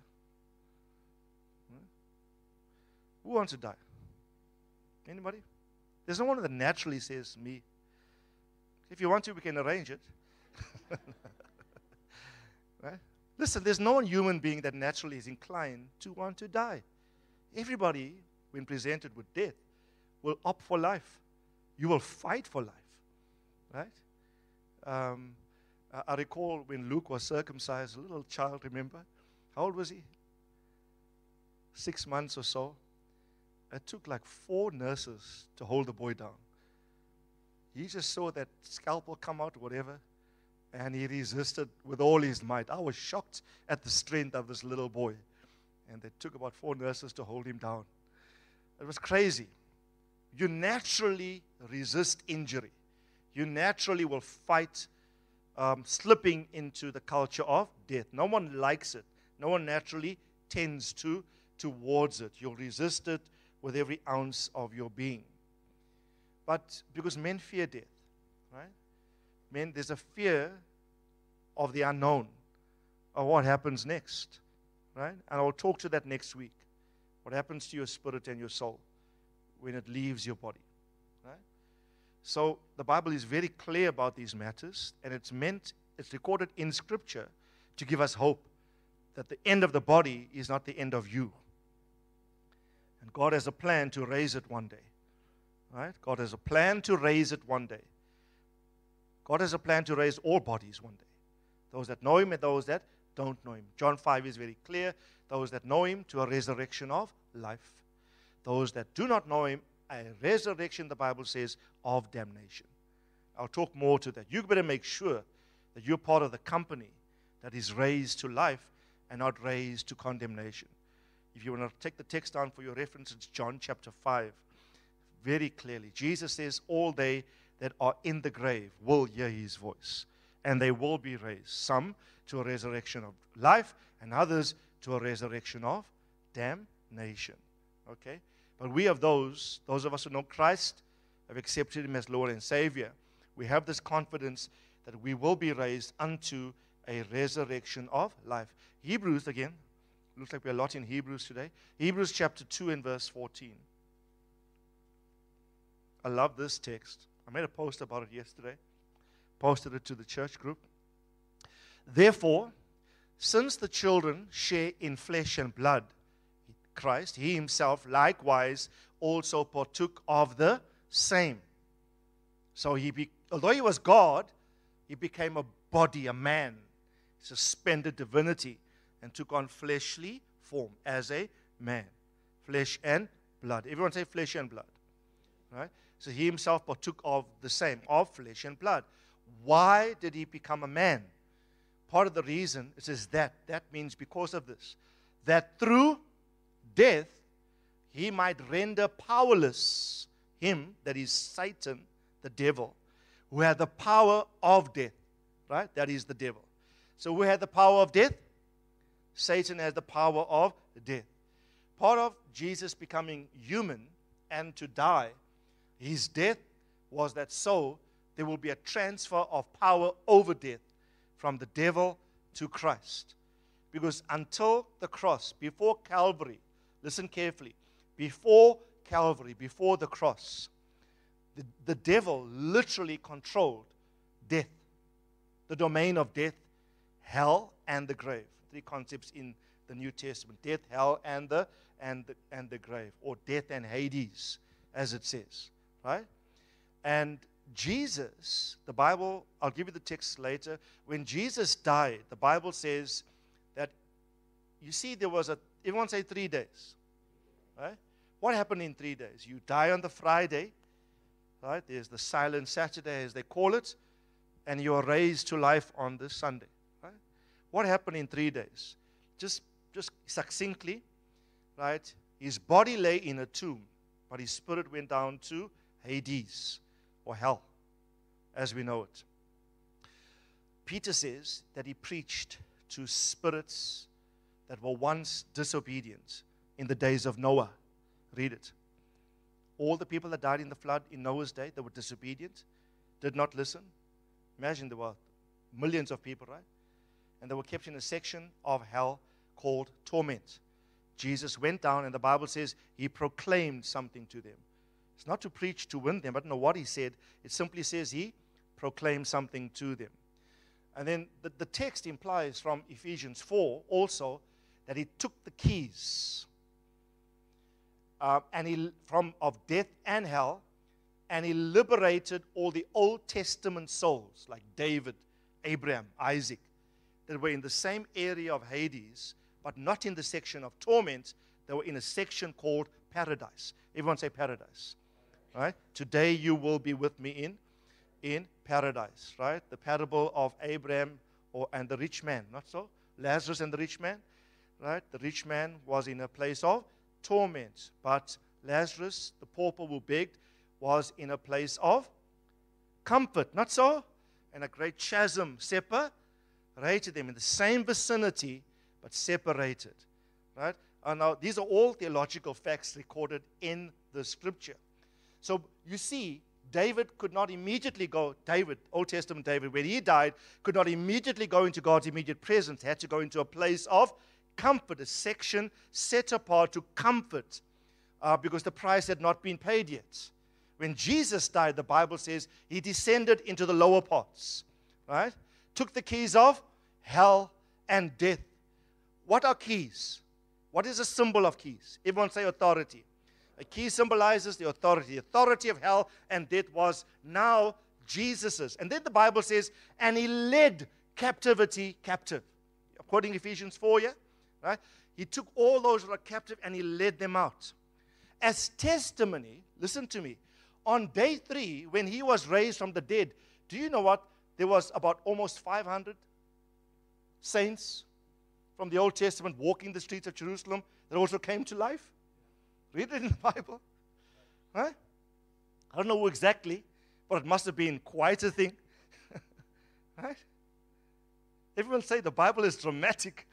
Who wants to die? Anybody? There's no one that naturally says, me. If you want to, we can arrange it. Right? Listen, there's no human being that naturally is inclined to want to die. Everybody, when presented with death, will opt for life. You will fight for life. Right? I recall when Luke was circumcised, a little child, remember? How old was he? 6 months or so. It took like 4 nurses to hold the boy down. He just saw that scalpel come out, whatever, and he resisted with all his might. I was shocked at the strength of this little boy. And they took about 4 nurses to hold him down. It was crazy. You naturally resist injury. You naturally will fight slipping into the culture of death. No one likes it. No one naturally tends towards it. You'll resist it with every ounce of your being. But because men fear death, right? Men, there's a fear of the unknown, of what happens next, right? And I'll talk to that next week. What happens to your spirit and your soul when it leaves your body, right? So the Bible is very clear about these matters, and it's recorded in Scripture to give us hope that the end of the body is not the end of you. And God has a plan to raise it one day. Right? God has a plan to raise it one day. God has a plan to raise all bodies one day. Those that know Him and those that don't know Him. John 5 is very clear. Those that know Him to a resurrection of life. Those that do not know Him, a resurrection, the Bible says, of damnation. I'll talk more to that. You better make sure that you're part of the company that is raised to life and not raised to condemnation. If you want to take the text down for your reference, it's John chapter 5. Very clearly, Jesus says, all they that are in the grave will hear His voice, and they will be raised. Some to a resurrection of life, and others to a resurrection of damnation. Okay? But we have those of us who know Christ, have accepted Him as Lord and Savior. We have this confidence that we will be raised unto a resurrection of life. Hebrews, again, looks like we're a lot in Hebrews today. Hebrews chapter 2 and verse 14. I love this text. I made a post about it yesterday. Posted it to the church group. Therefore, since the children share in flesh and blood, Christ, He Himself likewise also partook of the same. So although He was God, He became a body, a man, suspended divinity, and took on fleshly form as a man. Flesh and blood. Everyone say flesh and blood. Right? So He Himself partook of the same, of flesh and blood. Why did He become a man? Part of the reason, it says that means because of this, that through death, He might render powerless him, that is Satan, the devil, who had the power of death. Right? That is the devil. So who had the power of death? Satan has the power of death. Part of Jesus becoming human and to die, His death was that so there will be a transfer of power over death from the devil to Christ. Because until the cross, before Calvary, listen carefully, before Calvary, before the cross, the devil literally controlled death, the domain of death, hell, and the grave. 3 concepts in the New Testament: death, hell, and the grave, or death and Hades, as it says. Right? And Jesus, the Bible, I'll give you the text later. When Jesus died, the Bible says that, you see, there was everyone say 3 days. Right? What happened in 3 days? You die on the Friday, right? There's the silent Saturday, as they call it, and you are raised to life on the Sunday, right? What happened in 3 days? Just succinctly, right? His body lay in a tomb, but his spirit went down to Hades, or hell, as we know it. Peter says that he preached to spirits that were once disobedient in the days of Noah. Read it. All the people that died in the flood in Noah's day, they were disobedient, did not listen. Imagine there were millions of people, right? And they were kept in a section of hell called torment. Jesus went down, and the Bible says he proclaimed something to them. It's not to preach to win them. I don't know what he said. It simply says he proclaimed something to them. And then the text implies from Ephesians 4 also that he took the keys of death and hell, and he liberated all the Old Testament souls like David, Abraham, Isaac, that were in the same area of Hades, but not in the section of torment. They were in a section called paradise. Everyone say paradise. Right? Today you will be with me in paradise. Right? The parable of Abraham and the rich man. Not so? Lazarus and the rich man. Right? The rich man was in a place of torment. But Lazarus, the pauper who begged, was in a place of comfort. Not so? And a great chasm separated them in the same vicinity, but separated. Right? And now, these are all theological facts recorded in the Scripture. So, you see, David could not immediately go, Old Testament David, when he died, could not immediately go into God's immediate presence. He had to go into a place of comfort, a section set apart to comfort, because the price had not been paid yet. When Jesus died, the Bible says he descended into the lower parts, right? Took the keys of hell and death. What are keys? What is a symbol of keys? Everyone say authority. A key symbolizes the authority. The authority of hell and death was now Jesus's. And then the Bible says, and he led captivity captive. According to Ephesians 4, yeah? Right? He took all those who were captive and he led them out. As testimony, listen to me, on day 3, when he was raised from the dead, do you know what? There was about almost 500 saints from the Old Testament walking the streets of Jerusalem that also came to life. Read it in the Bible. Right? I don't know who exactly, but it must have been quite a thing. Right? Everyone say the Bible is dramatic.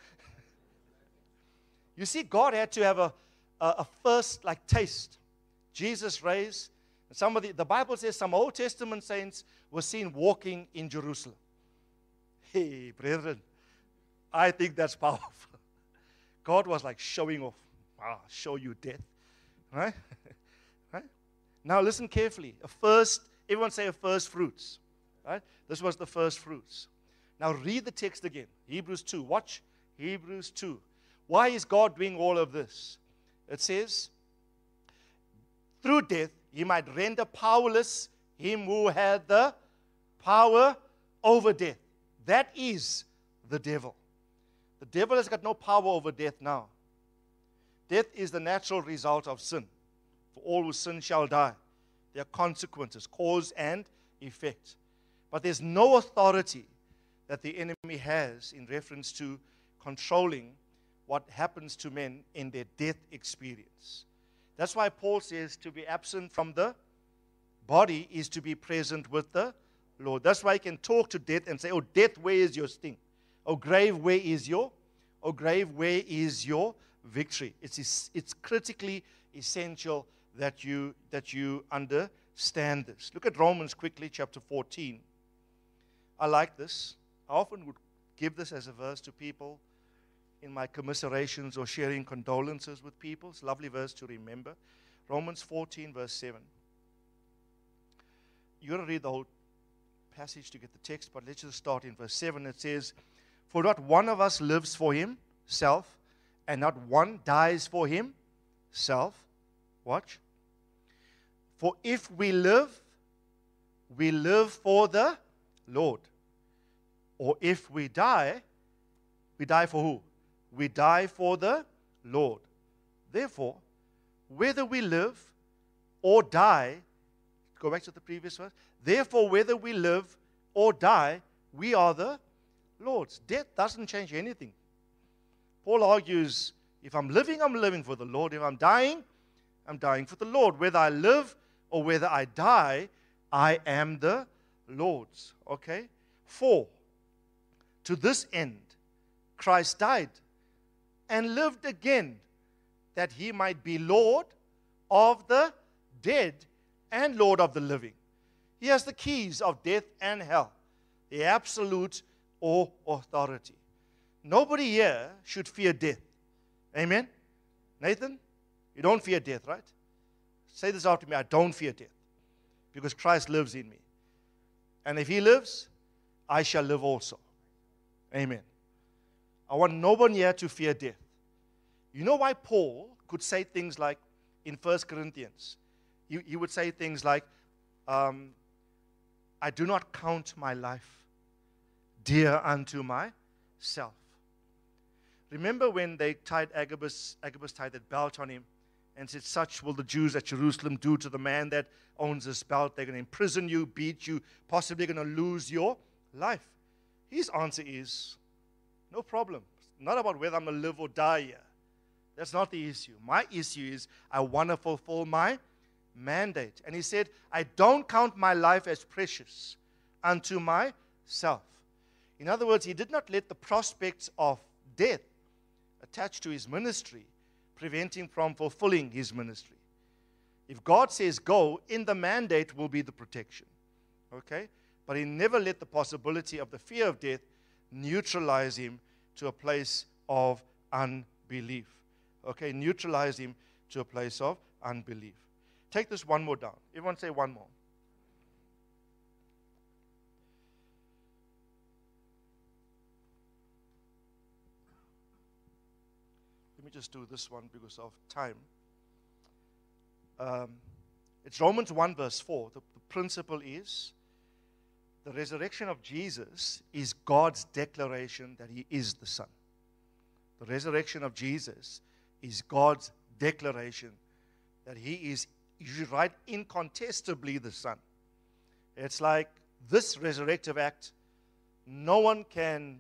You see, God had to have a first taste. Jesus raised. The Bible says some Old Testament saints were seen walking in Jerusalem. Hey, brethren, I think that's powerful. God was like showing off. Wow, show you death. Right? Right? Now listen carefully. Everyone say a first fruits. Right? This was the first fruits. Now read the text again. Hebrews 2. Watch Hebrews 2. Why is God doing all of this? It says, through death, he might render powerless him who had the power over death. That is the devil. The devil has got no power over death now. Death is the natural result of sin. For all who sin shall die. There are consequences, cause and effect. But there's no authority that the enemy has in reference to controlling what happens to men in their death experience. That's why Paul says to be absent from the body is to be present with the Lord. That's why he can talk to death and say, oh, death, where is your sting? Oh, grave, where is your victory? It's critically essential that you understand this. Look at Romans quickly, chapter 14. I like this. I often would give this as a verse to people in my commiserations or sharing condolences with people. It's a lovely verse to remember. Romans 14, verse 7. You've got to read the whole passage to get the text, but let's just start in verse 7. It says, for not one of us lives for himself, and not one dies for himself. Watch. For if we live for the Lord. Or if we die for who? We die for the Lord. Therefore, whether we live or die, go back to the previous verse. Therefore, whether we live or die, we are the Lord's. Death doesn't change anything. Paul argues, if I'm living for the Lord. If I'm dying for the Lord. Whether I live or whether I die, I am the Lord's. Okay? 4. To this end, Christ died and lived again, that he might be Lord of the dead and Lord of the living. He has the keys of death and hell, the absolute authority. Nobody here should fear death. Amen? Nathan, you don't fear death, right? Say this after me. I don't fear death because Christ lives in me. And if he lives, I shall live also. Amen. I want no one here to fear death. You know why Paul could say things like in 1 Corinthians? He would say things like, I do not count my life dear unto myself. Remember when they tied Agabus tied that belt on him and said, such will the Jews at Jerusalem do to the man that owns this belt. They're going to imprison you, beat you, possibly going to lose your life. His answer is, no problem. It's not about whether I'm going to live or die here. That's not the issue. My issue is I want to fulfill my mandate. And he said, I don't count my life as precious unto myself. In other words, he did not let the prospects of death attached to his ministry prevent him from fulfilling his ministry. If God says go, in the mandate will be the protection. Okay? But he never let the possibility of the fear of death neutralize him to a place of unbelief. Okay? Neutralize him to a place of unbelief. Take this one more down. Everyone say one more. Let me just do this one because of time. It's Romans 1 verse 4. The principle is the resurrection of Jesus is God's declaration that he is the Son. The resurrection of Jesus is God's declaration that he is, you should write, incontestably the Son. It's like this resurrective act, no one can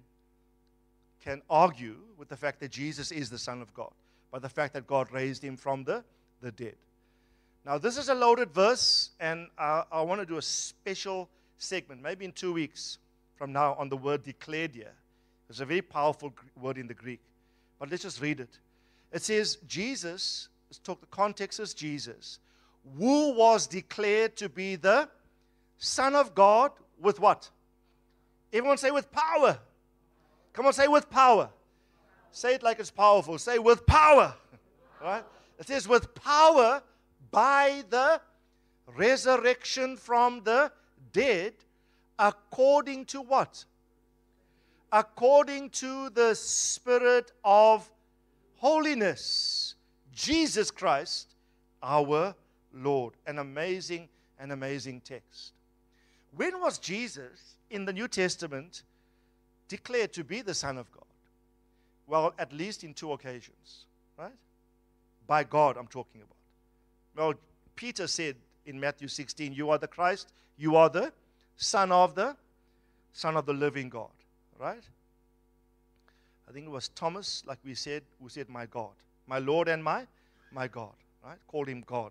argue with the fact that Jesus is the Son of God, by the fact that God raised him from the dead. Now, this is a loaded verse, and I want to do a special segment, maybe in 2 weeks from now, on the word declared here. It's a very powerful word in the Greek. But let's just read it. It says, Jesus, let's talk, the context is Jesus, who was declared to be the Son of God with what? Everyone say with power. Come on, say with power. Say it like it's powerful. Say with power. Right? It says with power by the resurrection from the dead, according to what? According to the Spirit of holiness, Jesus Christ, our Lord. An amazing text. When was Jesus in the New Testament declared to be the Son of God? Well, at least in 2 occasions, right? By God, I'm talking about. Well, Peter said in Matthew 16, you are the Christ, you are the Son of the living God, right? I think it was Thomas, like we said, who said, my God, my Lord and my God, right? Called him God.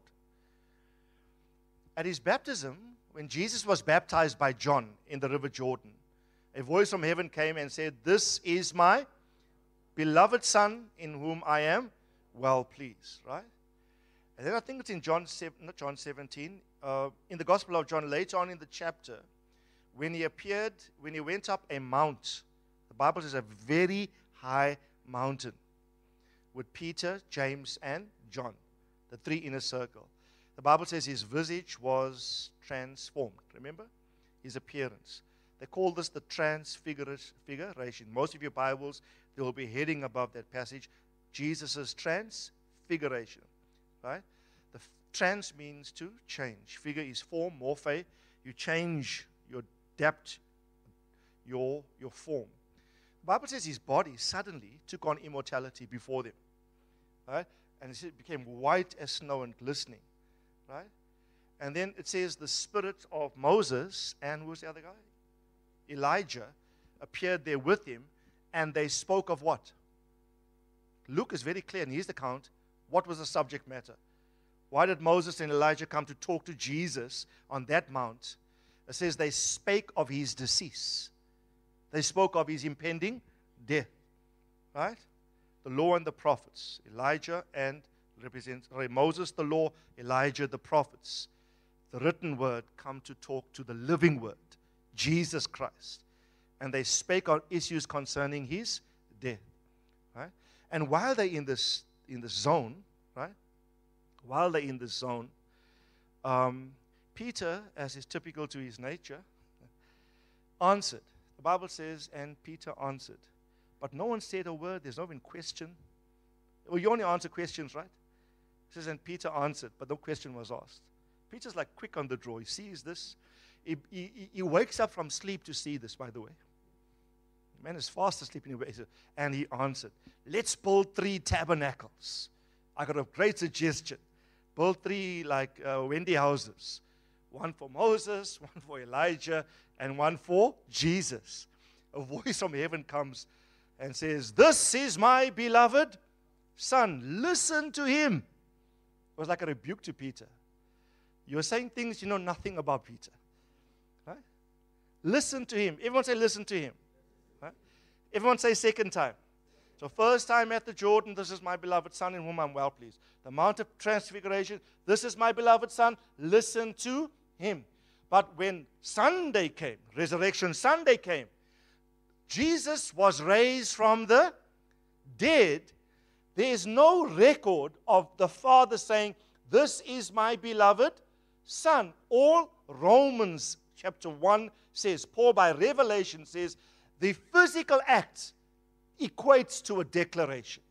At his baptism, when Jesus was baptized by John in the river Jordan, a voice from heaven came and said, this is my beloved Son in whom I am well pleased, right? And then I think it's in John 17, in the Gospel of John, later on in the chapter, when he went up a mount, the Bible says a very high mountain, with Peter, James, and John, the 3 inner circle. The Bible says his visage was transformed. Remember? His appearance. They call this the transfiguration. Most of your Bibles, they will be heading above that passage, Jesus' transfiguration. Right? The trans means to change. Figure is form, morphe. You change, you adapt your form. The Bible says his body suddenly took on immortality before them. Right? And it became white as snow and glistening. Right? And then it says the spirit of Moses and who's the other guy? Elijah appeared there with him, and they spoke of what? Luke is very clear in his account. What was the subject matter? Why did Moses and Elijah come to talk to Jesus on that mount? It says they spake of his decease. They spoke of his impending death. Right? The law and the prophets. Elijah and Moses, the law, Elijah, the prophets. The written word come to talk to the living word, Jesus Christ. And they spake on issues concerning his death. Right? And while they're in this zone, right? While they're in this zone, Peter, as is typical to his nature, answered. The Bible says, and Peter answered. But no one said a word. There's no one question. Well, you only answer questions, right? It says, and Peter answered, but no question was asked. Peter's like quick on the draw. He sees this. He wakes up from sleep to see this, by the way. The man is fast asleep in bed. And he answered, let's build 3 tabernacles. I got a great suggestion. Build 3 like Wendy houses. One for Moses, one for Elijah, and one for Jesus. A voice from heaven comes and says, this is my beloved Son. Listen to him. It was like a rebuke to Peter. You're saying things you know nothing about, Peter. Right? Listen to him. Everyone say, listen to him. Right? Everyone say second time. So first time at the Jordan, this is my beloved Son in whom I'm well pleased. The Mount of Transfiguration, this is my beloved Son. Listen to him. But when Sunday came, Resurrection Sunday came, Jesus was raised from the dead. There is no record of the Father saying, this is my beloved Son. All Romans chapter 1 says, Paul by revelation says, the physical act equates to a declaration.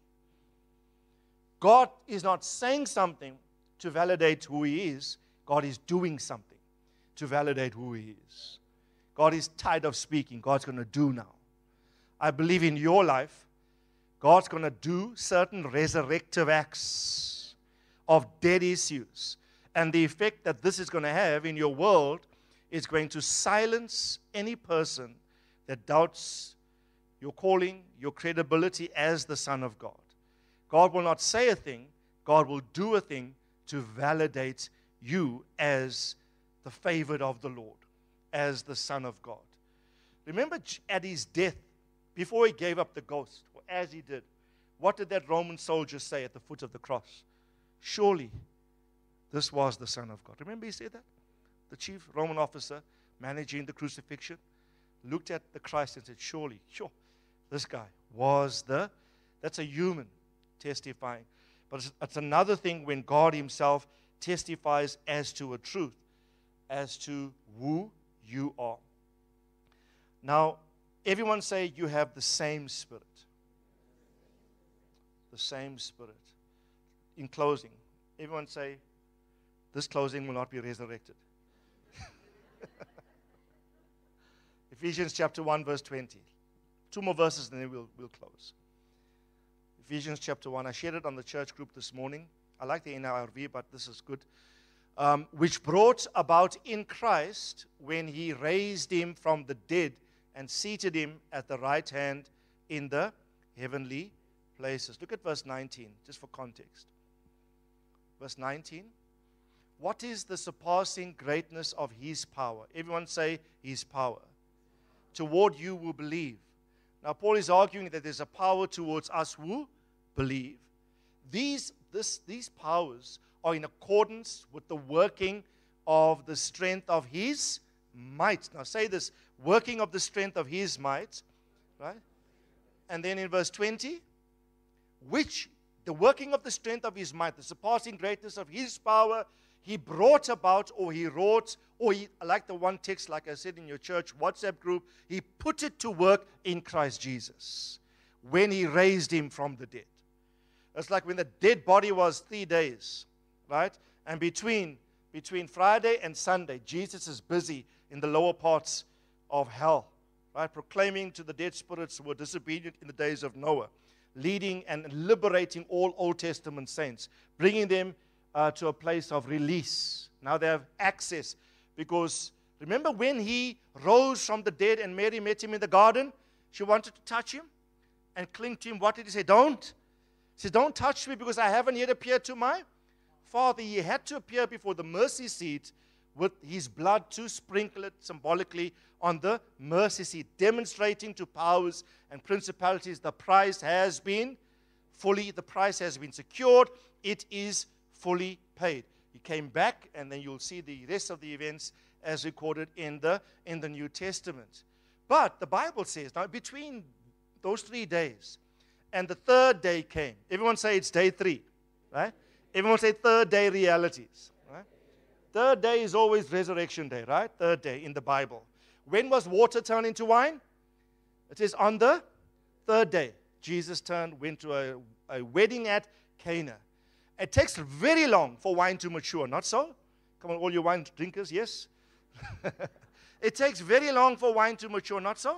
God is not saying something to validate who he is. God is doing something to validate who he is. God is tired of speaking. God's going to do now. I believe in your life, God's going to do certain resurrective acts of dead issues. And the effect that this is going to have in your world is going to silence any person that doubts your calling, your credibility as the Son of God. God will not say a thing. God will do a thing to validate you as the favored of the Lord, as the Son of God. Remember at his death, before he gave up the ghost, or as he did, what did that Roman soldier say at the foot of the cross? Surely, this was the Son of God. Remember he said that? The chief Roman officer managing the crucifixion looked at the Christ and said, surely, sure, this guy was that's a human testifying. But it's another thing when God himself testifies as to a truth, as to who you are. Now, everyone say you have the same Spirit. The same Spirit. In closing, everyone say, this closing will not be resurrected. Ephesians chapter 1, verse 20. 2 more verses and then we'll close. Ephesians chapter 1. I shared it on the church group this morning. I like the NIRV, but this is good. Which brought about in Christ when he raised him from the dead and seated him at the right hand in the heavenly places. Look at verse 19, just for context. Verse 19. What is the surpassing greatness of his power? Everyone say his power. Toward you who believe. Now, Paul is arguing that there's a power towards us who believe. These powers are in accordance with the working of the strength of his might. Now, say this, working of the strength of his might, right? And then in verse 20, which the working of the strength of his might, the surpassing greatness of his power, he brought about, or he wrought, or he, like the one text, like I said in your church WhatsApp group, he put it to work in Christ Jesus when he raised him from the dead. It's like when the dead body was 3 days, right? And between Friday and Sunday, Jesus is busy in the lower parts of hell, right? Proclaiming to the dead spirits who were disobedient in the days of Noah. leading and liberating all Old Testament saints, bringing them to a place of release. Now they have access, because remember when he rose from the dead and Mary met him in the garden? She wanted to touch him and cling to him. What did he say? Don't. He said, don't touch me, because I haven't yet appeared to my Father. He had to appear before the mercy seat with his blood to sprinkle it symbolically on the mercy seat, demonstrating to powers and principalities the price has been secured. It is fully paid. He came back, and then you'll see the rest of the events as recorded in the New Testament. But the Bible says, now between those 3 days and the third day came. Everyone say it's day 3, right? Everyone say third day realities, right? Third day is always resurrection day, right? Third day in the Bible. When was water turned into wine? It is on the third day. Jesus went to a wedding at Cana. It takes very long for wine to mature, not so? Come on, all you wine drinkers, yes? It takes very long for wine to mature, not so?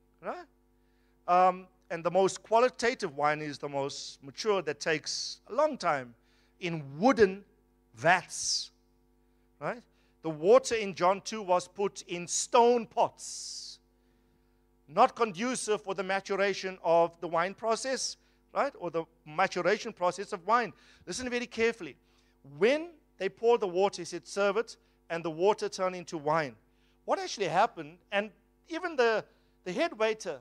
Right? And the most qualitative wine is the most mature, that takes a long time in wooden vats. Right? The water in John 2 was put in stone pots, not conducive for the maturation of the wine process, right? Or the maturation process of wine. Listen very carefully. When they poured the water, he said, serve it, and the water turned into wine. What actually happened, and even the head waiter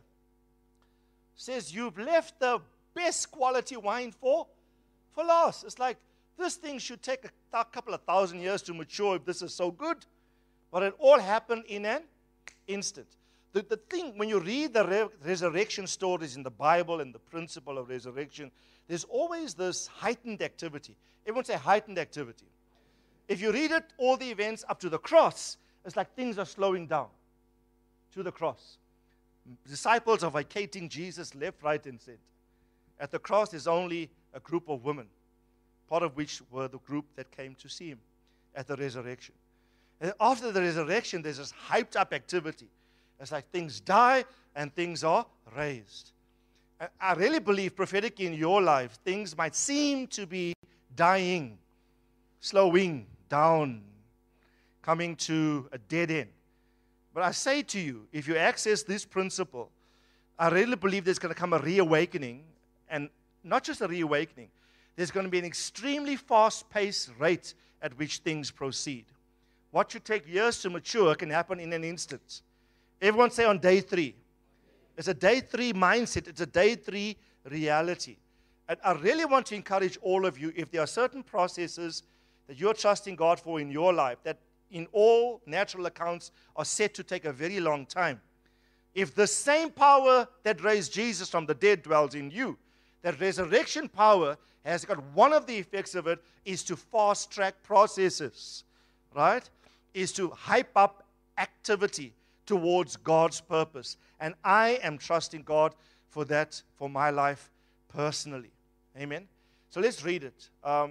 says, you've left the best quality wine for last. It's like, this thing should take a couple of thousand years to mature if this is so good. But it all happened in an instant. The thing, when you read the resurrection stories in the Bible and the principle of resurrection, there's always this heightened activity. Everyone say heightened activity. If you read it, all the events up to the cross, it's like things are slowing down to the cross. Disciples are vacating Jesus left, right, and center. At the cross, there's only a group of women, part of which were the group that came to see him at the resurrection. And after the resurrection, there's this hyped up activity. It's like things die and things are raised. And I really believe prophetically in your life, things might seem to be dying, slowing down, coming to a dead end. But I say to you, if you access this principle, I really believe there's going to come a reawakening, and not just a reawakening, there's going to be an extremely fast-paced rate at which things proceed. What should take years to mature can happen in an instant. Everyone say on day 3. It's a day 3 mindset. It's a day 3 reality. And I really want to encourage all of you, if there are certain processes that you're trusting God for in your life, that in all natural accounts are set to take a very long time. If the same power that raised Jesus from the dead dwells in you, that resurrection power has got one of the effects of it is to fast-track processes, right? Is to hype up activity towards God's purpose. And I am trusting God for that for my life personally. Amen? So let's read it.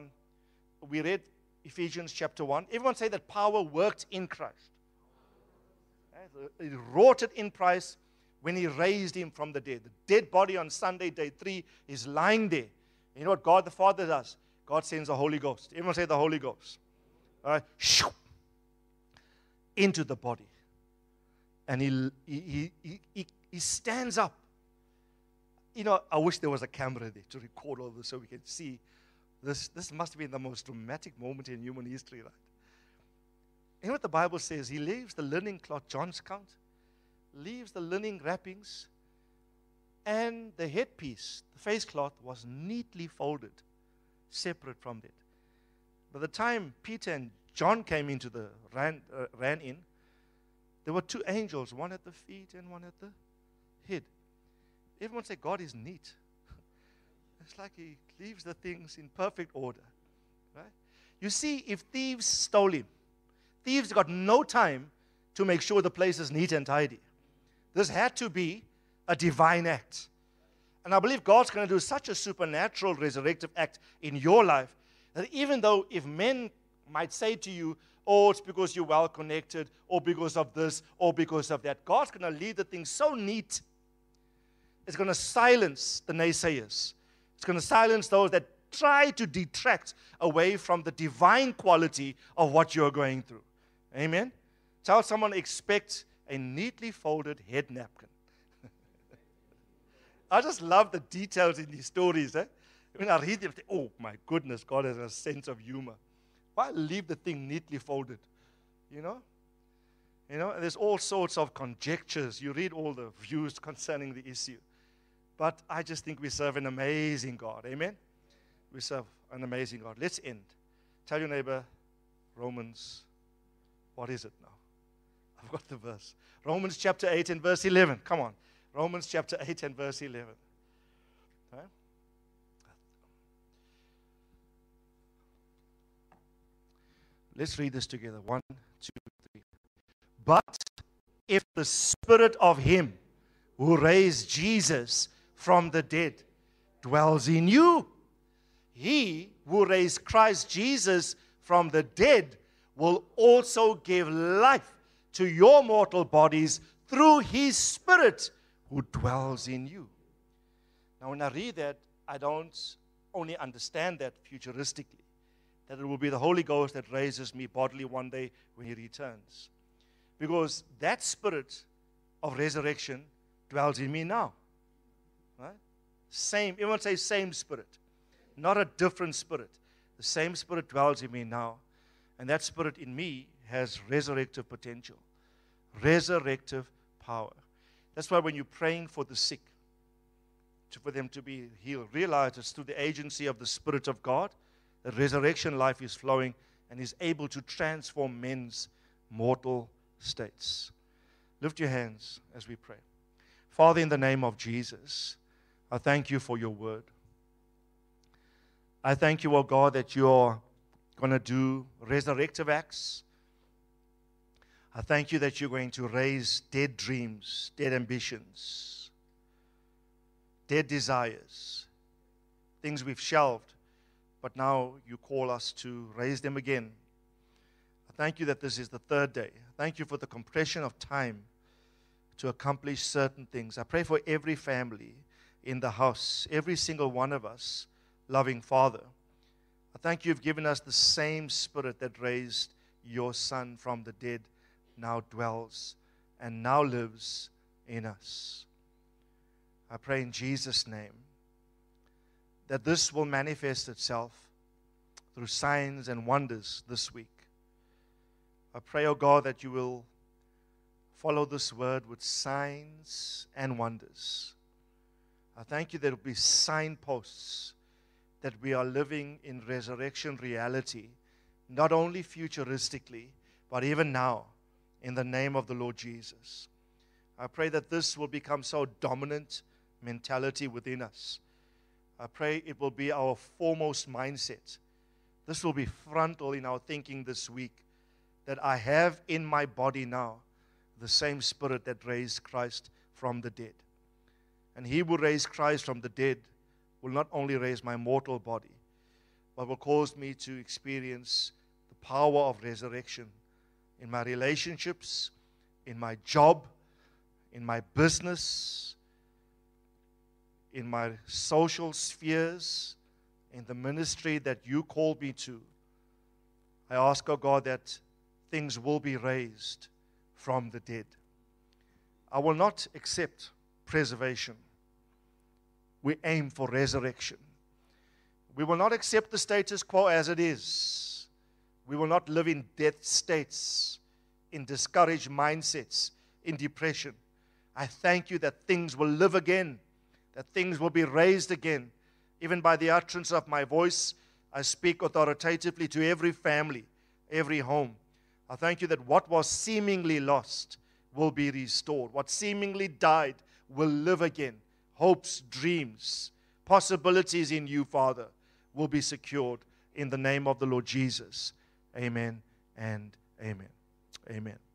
We read Ephesians chapter 1. Everyone say that power worked in Christ. He wrought it in Christ when he raised him from the dead. The dead body on Sunday, day 3, is lying there. You know what God the Father does? God sends the Holy Ghost. Everyone say the Holy Ghost. All right? Into the body. And he stands up. You know, I wish there was a camera there to record all this so we can see. This must have been the most dramatic moment in human history, right? You know what the Bible says? He leaves the linen cloth, John's count, leaves the linen wrappings, and the headpiece, the face cloth, was neatly folded, separate from it. By the time Peter and John came into ran in, there were 2 angels, one at the feet and one at the head. Everyone say, God is neat. It's like he leaves the things in perfect order. Right? You see, if thieves stole him, thieves got no time to make sure the place is neat and tidy. This had to be a divine act. And I believe God's going to do such a supernatural resurrective act in your life that even though if men might say to you, oh, it's because you're well connected, or because of this, or because of that, God's going to leave the thing so neat It's going to silence the naysayers. It's going to silence those that try to detract away from the divine quality of what you're going through. Amen? Tell someone, expect a neatly folded head napkin. I just love the details in these stories. When I read them, I think, oh my goodness, God has a sense of humor. Why leave the thing neatly folded? You know, and there's all sorts of conjectures. You read all the views concerning the issue. But I just think we serve an amazing God. Amen? We serve an amazing God. Let's end. Tell your neighbor, Romans, what is it now? I've got the verse. Romans chapter 8 and verse 11. Come on. Romans chapter 8 and verse 11. Okay? Let's read this together. 1, 2, 3. But if the Spirit of Him who raised Jesus from the dead dwells in you, He who raised Christ Jesus from the dead will also give life to your mortal bodies through His Spirit who dwells in you. Now, when I read that, I don't only understand that futuristically, that it will be the Holy Ghost that raises me bodily one day when He returns. Because that Spirit of resurrection dwells in me now. Right? Same, everyone say same Spirit. Not a different Spirit. The same Spirit dwells in me now. And that Spirit in me has resurrective potential. Resurrective power. That's why when you're praying for the sick, for them to be healed, realize it's through the agency of the Spirit of God that resurrection life is flowing and is able to transform men's mortal states. Lift your hands as we pray. Father, in the name of Jesus, I thank you for your word. I thank you, oh God, that you're going to do resurrective acts. I thank you that you're going to raise dead dreams, dead ambitions, dead desires, things we've shelved, but now you call us to raise them again. I thank you that this is the third day. Thank you for the compression of time to accomplish certain things. I pray for every family in the house, every single one of us, loving Father. I thank you've given us the same Spirit that raised your Son from the dead, now dwells and now lives in us. I pray in Jesus' name that this will manifest itself through signs and wonders this week. I pray, oh God, that you will follow this word with signs and wonders. I thank you that it will be signposts that we are living in resurrection reality, not only futuristically, but even now, in the name of the Lord Jesus. I pray that this will become so dominant mentality within us. I pray it will be our foremost mindset. This will be frontal in our thinking this week, that I have in my body now the same Spirit that raised Christ from the dead. And He who raised Christ from the dead will not only raise my mortal body, but will cause me to experience the power of resurrection in my relationships, in my job, in my business, in my social spheres, in the ministry that you called me to. I ask, oh God, that things will be raised from the dead. I will not accept preservation. We aim for resurrection. We will not accept the status quo as it is. We will not live in death states, in discouraged mindsets, in depression. I thank you that things will live again, that things will be raised again. Even by the utterance of my voice, I speak authoritatively to every family, every home. I thank you that what was seemingly lost will be restored. What seemingly died will live again. Hopes, dreams, possibilities in you, Father, will be secured in the name of the Lord Jesus. Amen and amen. Amen.